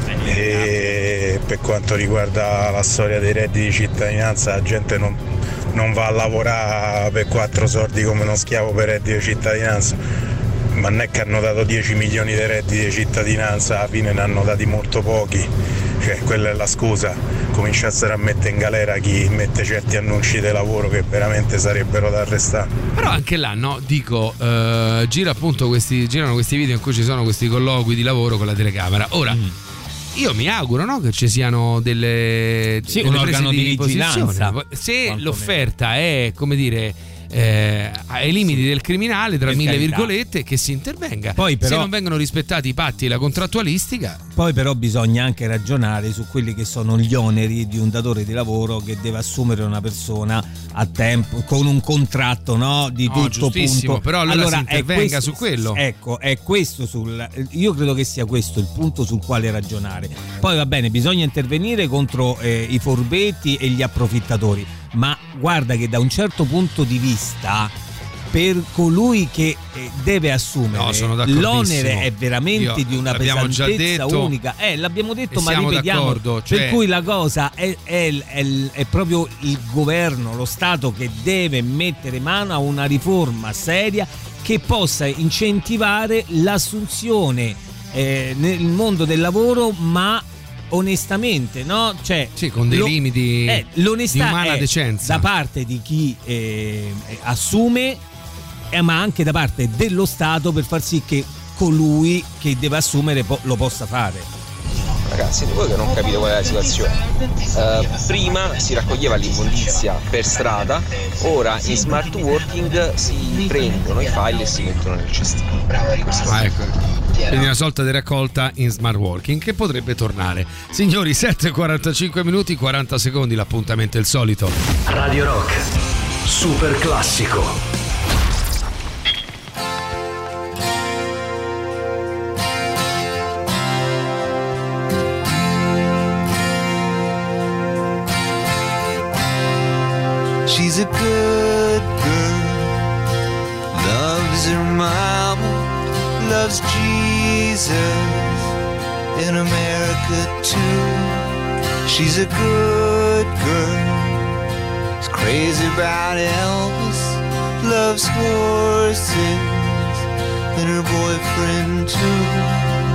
E per quanto riguarda la storia dei redditi di cittadinanza, la gente non, non va a lavorare per quattro soldi come uno schiavo per reddito di cittadinanza, ma non è che hanno dato dieci milioni di redditi di cittadinanza, alla fine ne hanno dati molto pochi, cioè quella è la scusa. Cominciassero a mettere in galera chi mette certi annunci di lavoro che veramente sarebbero da arrestare. Però anche là, no, dico, eh, gira appunto questi, girano questi video in cui ci sono questi colloqui di lavoro con la telecamera. Ora, mm. io mi auguro, no, che ci siano delle, sì, delle un organo di, di vigilanza. Se l'offerta è, come dire, eh, ai limiti sì. del criminale, tra per mille carità. virgolette, che si intervenga. Poi però, se non vengono rispettati i patti e la contrattualistica. Poi però bisogna anche ragionare su quelli che sono gli oneri di un datore di lavoro che deve assumere una persona a tempo con un contratto, no, di no, tutto punto. Però allora, allora si intervenga questo, su quello. Ecco, è questo sul io credo che sia questo il punto sul quale ragionare. Poi va bene, bisogna intervenire contro eh, i furbetti e gli approfittatori, ma guarda che da un certo punto di vista per colui che deve assumere no, l'onere è veramente Io, di una pesantezza detto, unica, eh, l'abbiamo detto ma ripetiamo, d'accordo, cioè... per cui la cosa è, è, è, è proprio il governo, lo Stato che deve mettere mano a una riforma seria che possa incentivare l'assunzione eh, nel mondo del lavoro, ma onestamente, no? Cioè, sì, con dei lo, limiti eh, l'onestà di umana è decenza da parte di chi eh, assume, eh, ma anche da parte dello Stato per far sì che colui che deve assumere po- lo possa fare. Ragazzi, voi che non capite qual è la situazione. Uh, prima si raccoglieva l'immondizia per strada, ora in smart working si prendono i file e si mettono nel cestino. Ah, ecco. Quindi una sorta di raccolta in smart working che potrebbe tornare. Signori, sette e quarantacinque minuti, quaranta secondi, l'appuntamento è il solito. Radio Rock, super classico. She's a good girl, loves her mama, loves Jesus in America too. She's a good girl, is crazy about Elvis, loves horses and her boyfriend too.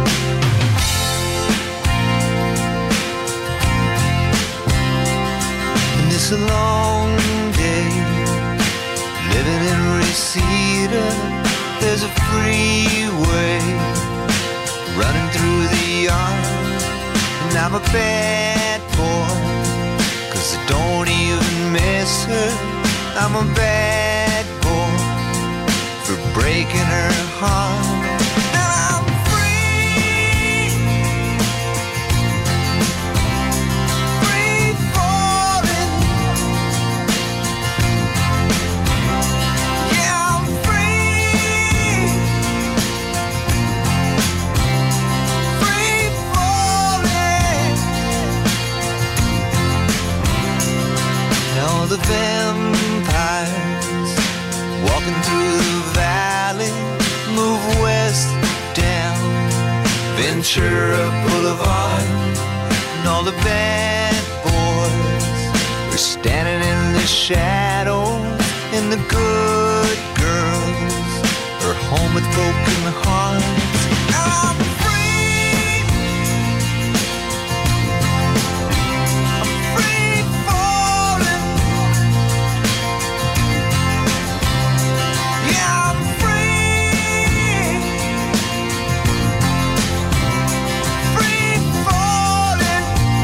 It's a long day living in Reseda. There's a freeway running through the yard, and I'm a bad boy, 'cause I don't even miss her. I'm a bad boy for breaking her heart. The vampires walking through the valley move west down Ventura Boulevard, and all the bad boys are standing in the shadows, and the good girls are home with broken hearts. I'm free, I'm free falling, yeah, I'm free, free falling.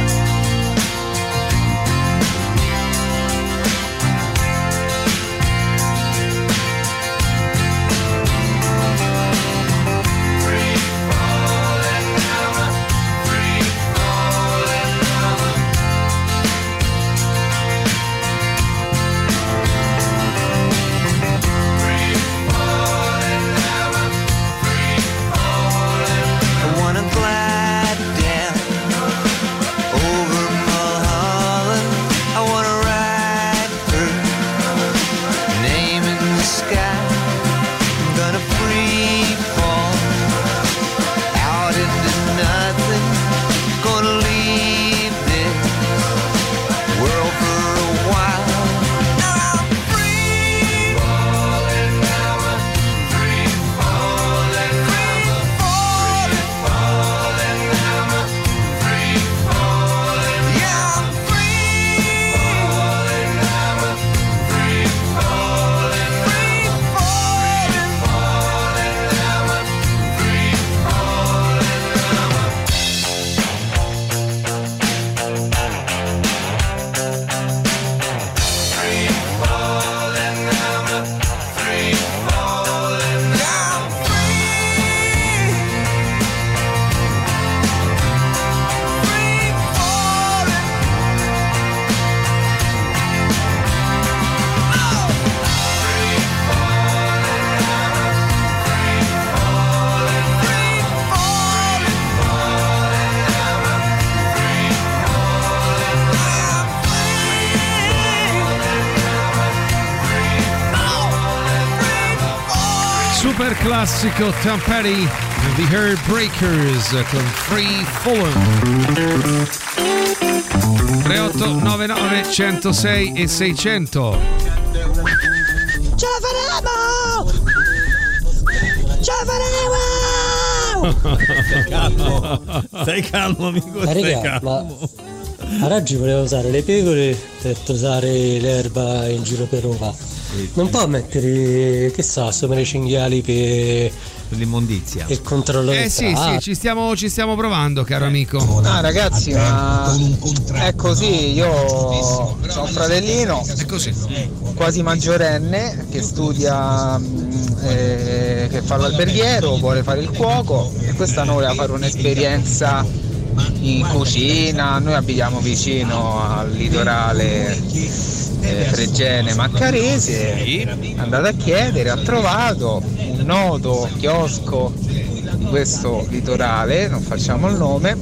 I wanna glide down over Mulholland. I wanna ride her name in the sky. I'm gonna free fall out into nothing. Gonna leave this world for a while. I'm free falling, now I'm free falling, free falling, falling, now I'm free falling, yeah, I'm free falling, now I'm free falling, free falling, falling, now I'm free falling, now I'm free falling, now I'm free falling, now I'm free, free falling. Super classico Tom Petty, The Heartbreakers con Free Fallen. tre otto nove nove uno zero sei e seicento. Ce la faremo! Ce la faremo! Stai calmo, stai calmo amico, Ma stai raga, calmo. ma a raggi voleva usare le pecore per tosare l'erba in giro per Roma. Non può mettere, che sa, sopra i cinghiali per l'immondizia, il controllo Eh del sì, traffico. sì, ci stiamo, ci stiamo provando, caro amico. Ah ragazzi, ma è così, io ho un fratellino quasi maggiorenne che studia, mh, eh, che fa l'alberghiero, vuole fare il cuoco e quest'anno voleva fare un'esperienza in cucina. Noi abitiamo vicino al litorale eh, Fregene Maccarese, è andato a chiedere, ha trovato un noto chiosco di questo litorale, non facciamo il nome.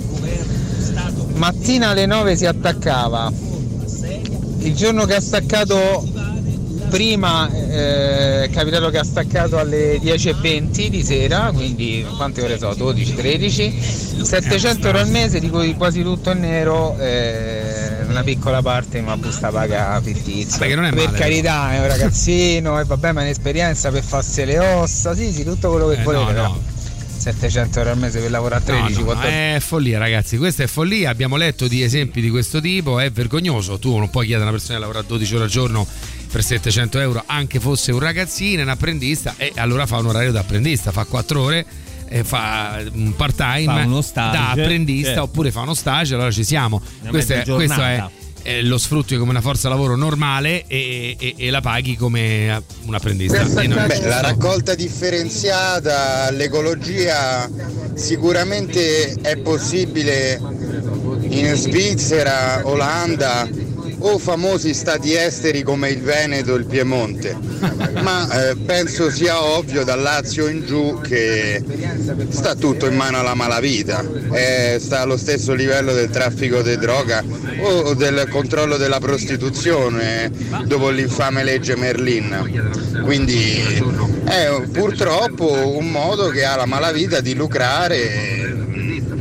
Mattina alle nove si attaccava, il giorno che ha staccato prima eh, è capitato che ha staccato alle dieci e venti di sera, quindi quante ore so? dodici tredici, settecento euro al mese, di cui quasi tutto in nero, eh, una piccola parte in una busta paga fittizia. Vabbè, che non è per male, carità, è un ragazzino e vabbè, ma è un'esperienza per farsi le ossa, sì sì, tutto quello che Eh, volete, no, però no. settecento euro al mese per lavorare a tredici, No, no, quattordici. è follia, ragazzi, questa è follia. Abbiamo letto di esempi di questo tipo, è vergognoso. Tu non puoi chiedere a una persona di lavorare dodici ore al giorno per settecento euro, anche fosse un ragazzino, un apprendista, e allora fa un orario da apprendista, fa quattro ore, e fa un part time, Fa uno stage, da apprendista, certo. oppure fa uno stage, allora ci siamo. Una Questo è, mezza questo è giornata. eh, lo sfrutti come una forza lavoro normale e, e- e la paghi come un apprendista. E non- Beh, la raccolta differenziata, l'ecologia sicuramente è possibile in Svizzera, Olanda o famosi stati esteri come il Veneto e il Piemonte, ma eh, penso sia ovvio dal Lazio in giù che sta tutto in mano alla malavita, eh, sta allo stesso livello del traffico di droga o del controllo della prostituzione dopo l'infame legge Merlin. Quindi è purtroppo un modo che ha la malavita di lucrare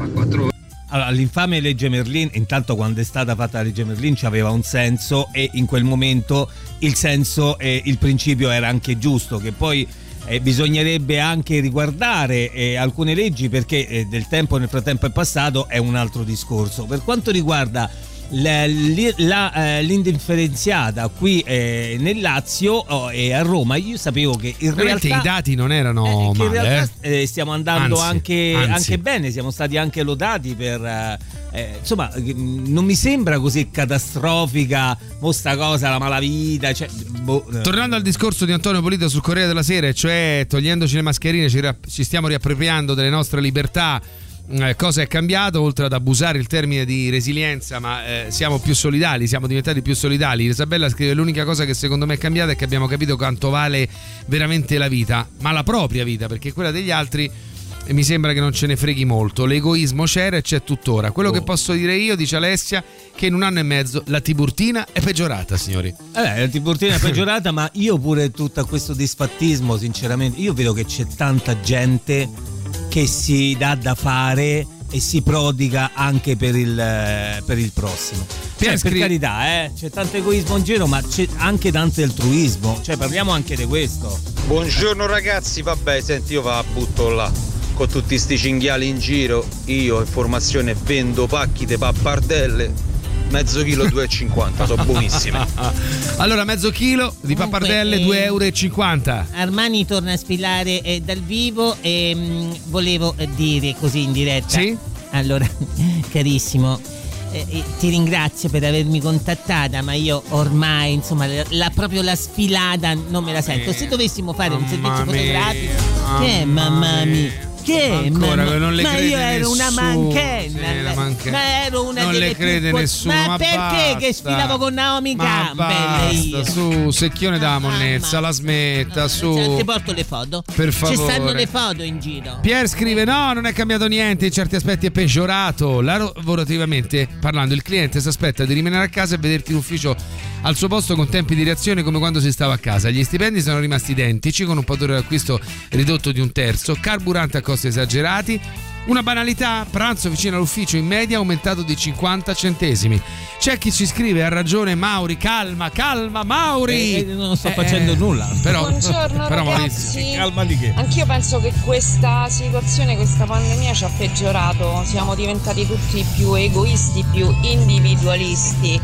Allora, l'infame legge Merlin, intanto quando è stata fatta la legge Merlin c'aveva un senso, e in quel momento il senso e il principio era anche giusto, che poi eh, bisognerebbe anche riguardare eh, alcune leggi, perché eh, del tempo nel frattempo è passato, è un altro discorso. Per quanto riguarda la, la, eh, l'indifferenziata qui eh, nel Lazio oh, e a Roma, io sapevo che in Veramente realtà i dati non erano eh, che in male, realtà eh. eh, stiamo andando Anzi, anche, anzi. anche bene, siamo stati anche lodati per eh, eh, insomma, non mi sembra così catastrofica mo sta cosa, la malavita, cioè, boh. Tornando al discorso di Antonio Polito sul Corriere della Sera, cioè togliendoci le mascherine ci, ci stiamo riappropriando delle nostre libertà. Eh, cosa è cambiato? Oltre ad abusare il termine di resilienza, ma eh, siamo più solidali, siamo diventati più solidali. Isabella scrive: l'unica cosa che secondo me è cambiata è che abbiamo capito quanto vale veramente la vita, ma la propria vita, perché quella degli altri eh, mi sembra che non ce ne freghi molto. L'egoismo c'era e c'è tuttora. Quello oh. che posso dire io, dice Alessia, che in un anno e mezzo la Tiburtina è peggiorata, signori. Eh, la Tiburtina è peggiorata, ma io pure tutto questo disfattismo, sinceramente, io vedo che c'è tanta gente che si dà da fare e si prodiga anche per il, per il prossimo. Cioè, per carità, eh, c'è tanto egoismo in giro, ma c'è anche tanto altruismo. Cioè, parliamo anche di questo. Buongiorno ragazzi, vabbè, senti, io va butto là con tutti sti cinghiali in giro. Io, informazione, vendo pacchi di pappardelle. Mezzo chilo due e cinquanta, sono buonissime. Allora, mezzo chilo di Comunque, pappardelle eh, due e cinquanta euro. Armani torna a sfilare eh, dal vivo e mh, volevo eh, dire così in diretta. Sì? Allora, carissimo, eh, eh, ti ringrazio per avermi contattata, ma io ormai, insomma, la, la- proprio la sfilata non me la sento. Se dovessimo fare un servizio Mamma mia, fotografico, che mamma mamma mia. Che Ancora, mamma- non le ma crede io ero una nessuno. manchena, Sì, la manche- ma ero una non delle le più crede po- nessuno, ma, ma perché basta. che sfilavo con Naomi Ma Campbell io? basta, su, secchione della monnezza, la smetta, su. Cioè, ti porto le foto. Per Ci stanno favore. le foto in giro. Pier scrive: no, non è cambiato niente, in certi aspetti è peggiorato. Lavorativamente parlando, il cliente si aspetta di rimanere a casa e vederti in ufficio al suo posto con tempi di reazione come quando si stava a casa. Gli stipendi sono rimasti identici, con un potere d'acquisto ridotto di un terzo, carburante a costi esagerati. Una banalità, pranzo vicino all'ufficio in media aumentato di cinquanta centesimi. C'è chi ci scrive: ha ragione Mauri, calma, calma Mauri. Eh, eh, non sto facendo nulla. Però, Buongiorno però ragazzi, calma di che? anch'io penso che questa situazione, questa pandemia ci ha peggiorato, siamo diventati tutti più egoisti, più individualisti.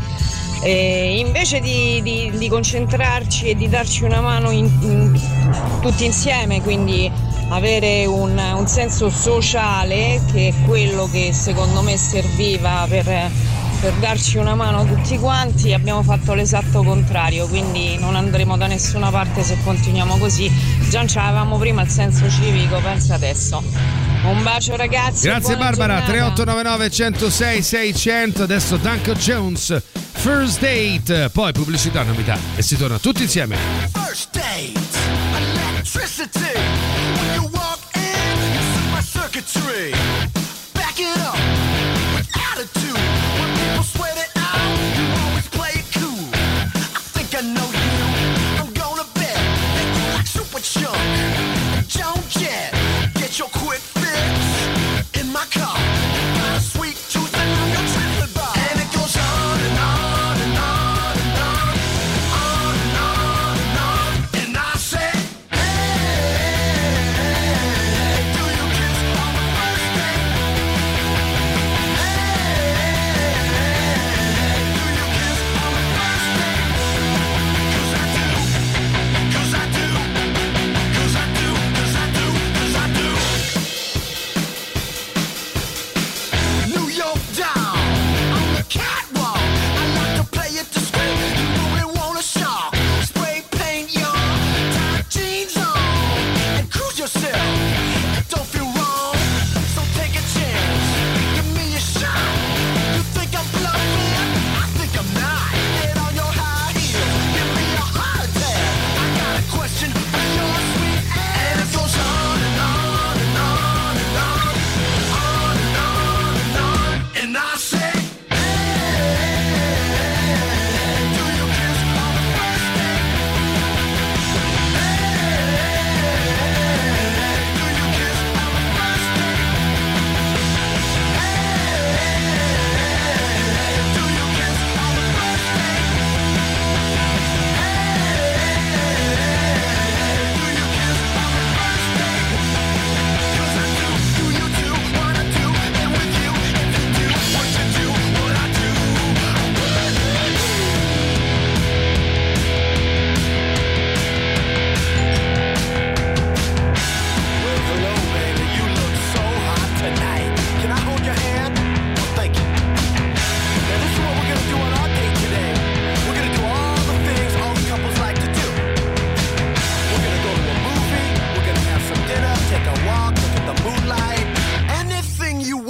E invece di, di- di concentrarci e di darci una mano in- in- tutti insieme, quindi avere un, un senso sociale, che è quello che secondo me serviva per, per darci una mano tutti quanti, abbiamo fatto l'esatto contrario, quindi non andremo da nessuna parte se continuiamo così. Già non ce l'avevamo prima il senso civico, pensa adesso. Un bacio ragazzi. Grazie buona Barbara. giornata. Tre otto nove nove uno zero sei seicento. Adesso Duncan Jones, First Date, poi pubblicità, novità e si torna tutti insieme. First date, electricity. When you walk in, you see my circuitry. Back it up with attitude. When people sweat it out, you always play it cool. I think I know you. I'm gonna bet that you like Super Chunk and Joan Jett. Get your quick fix in my car. Got a sweet tooth and I'm your chocolate bar. And it goes on and on and on and on, on and on and on. And I say, hey, do you kiss on the first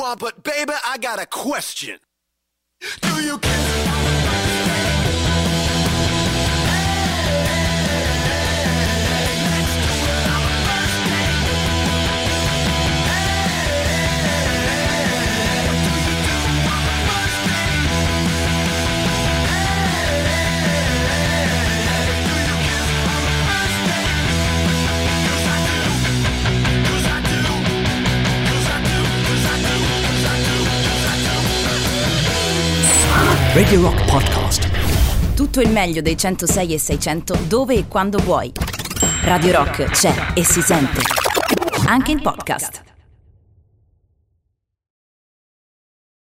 want, but baby, I got a question. Do you kiss? Radio Rock Podcast. Tutto il meglio dei centosei e seicento dove e quando vuoi. Radio Rock c'è e si sente. Anche in podcast.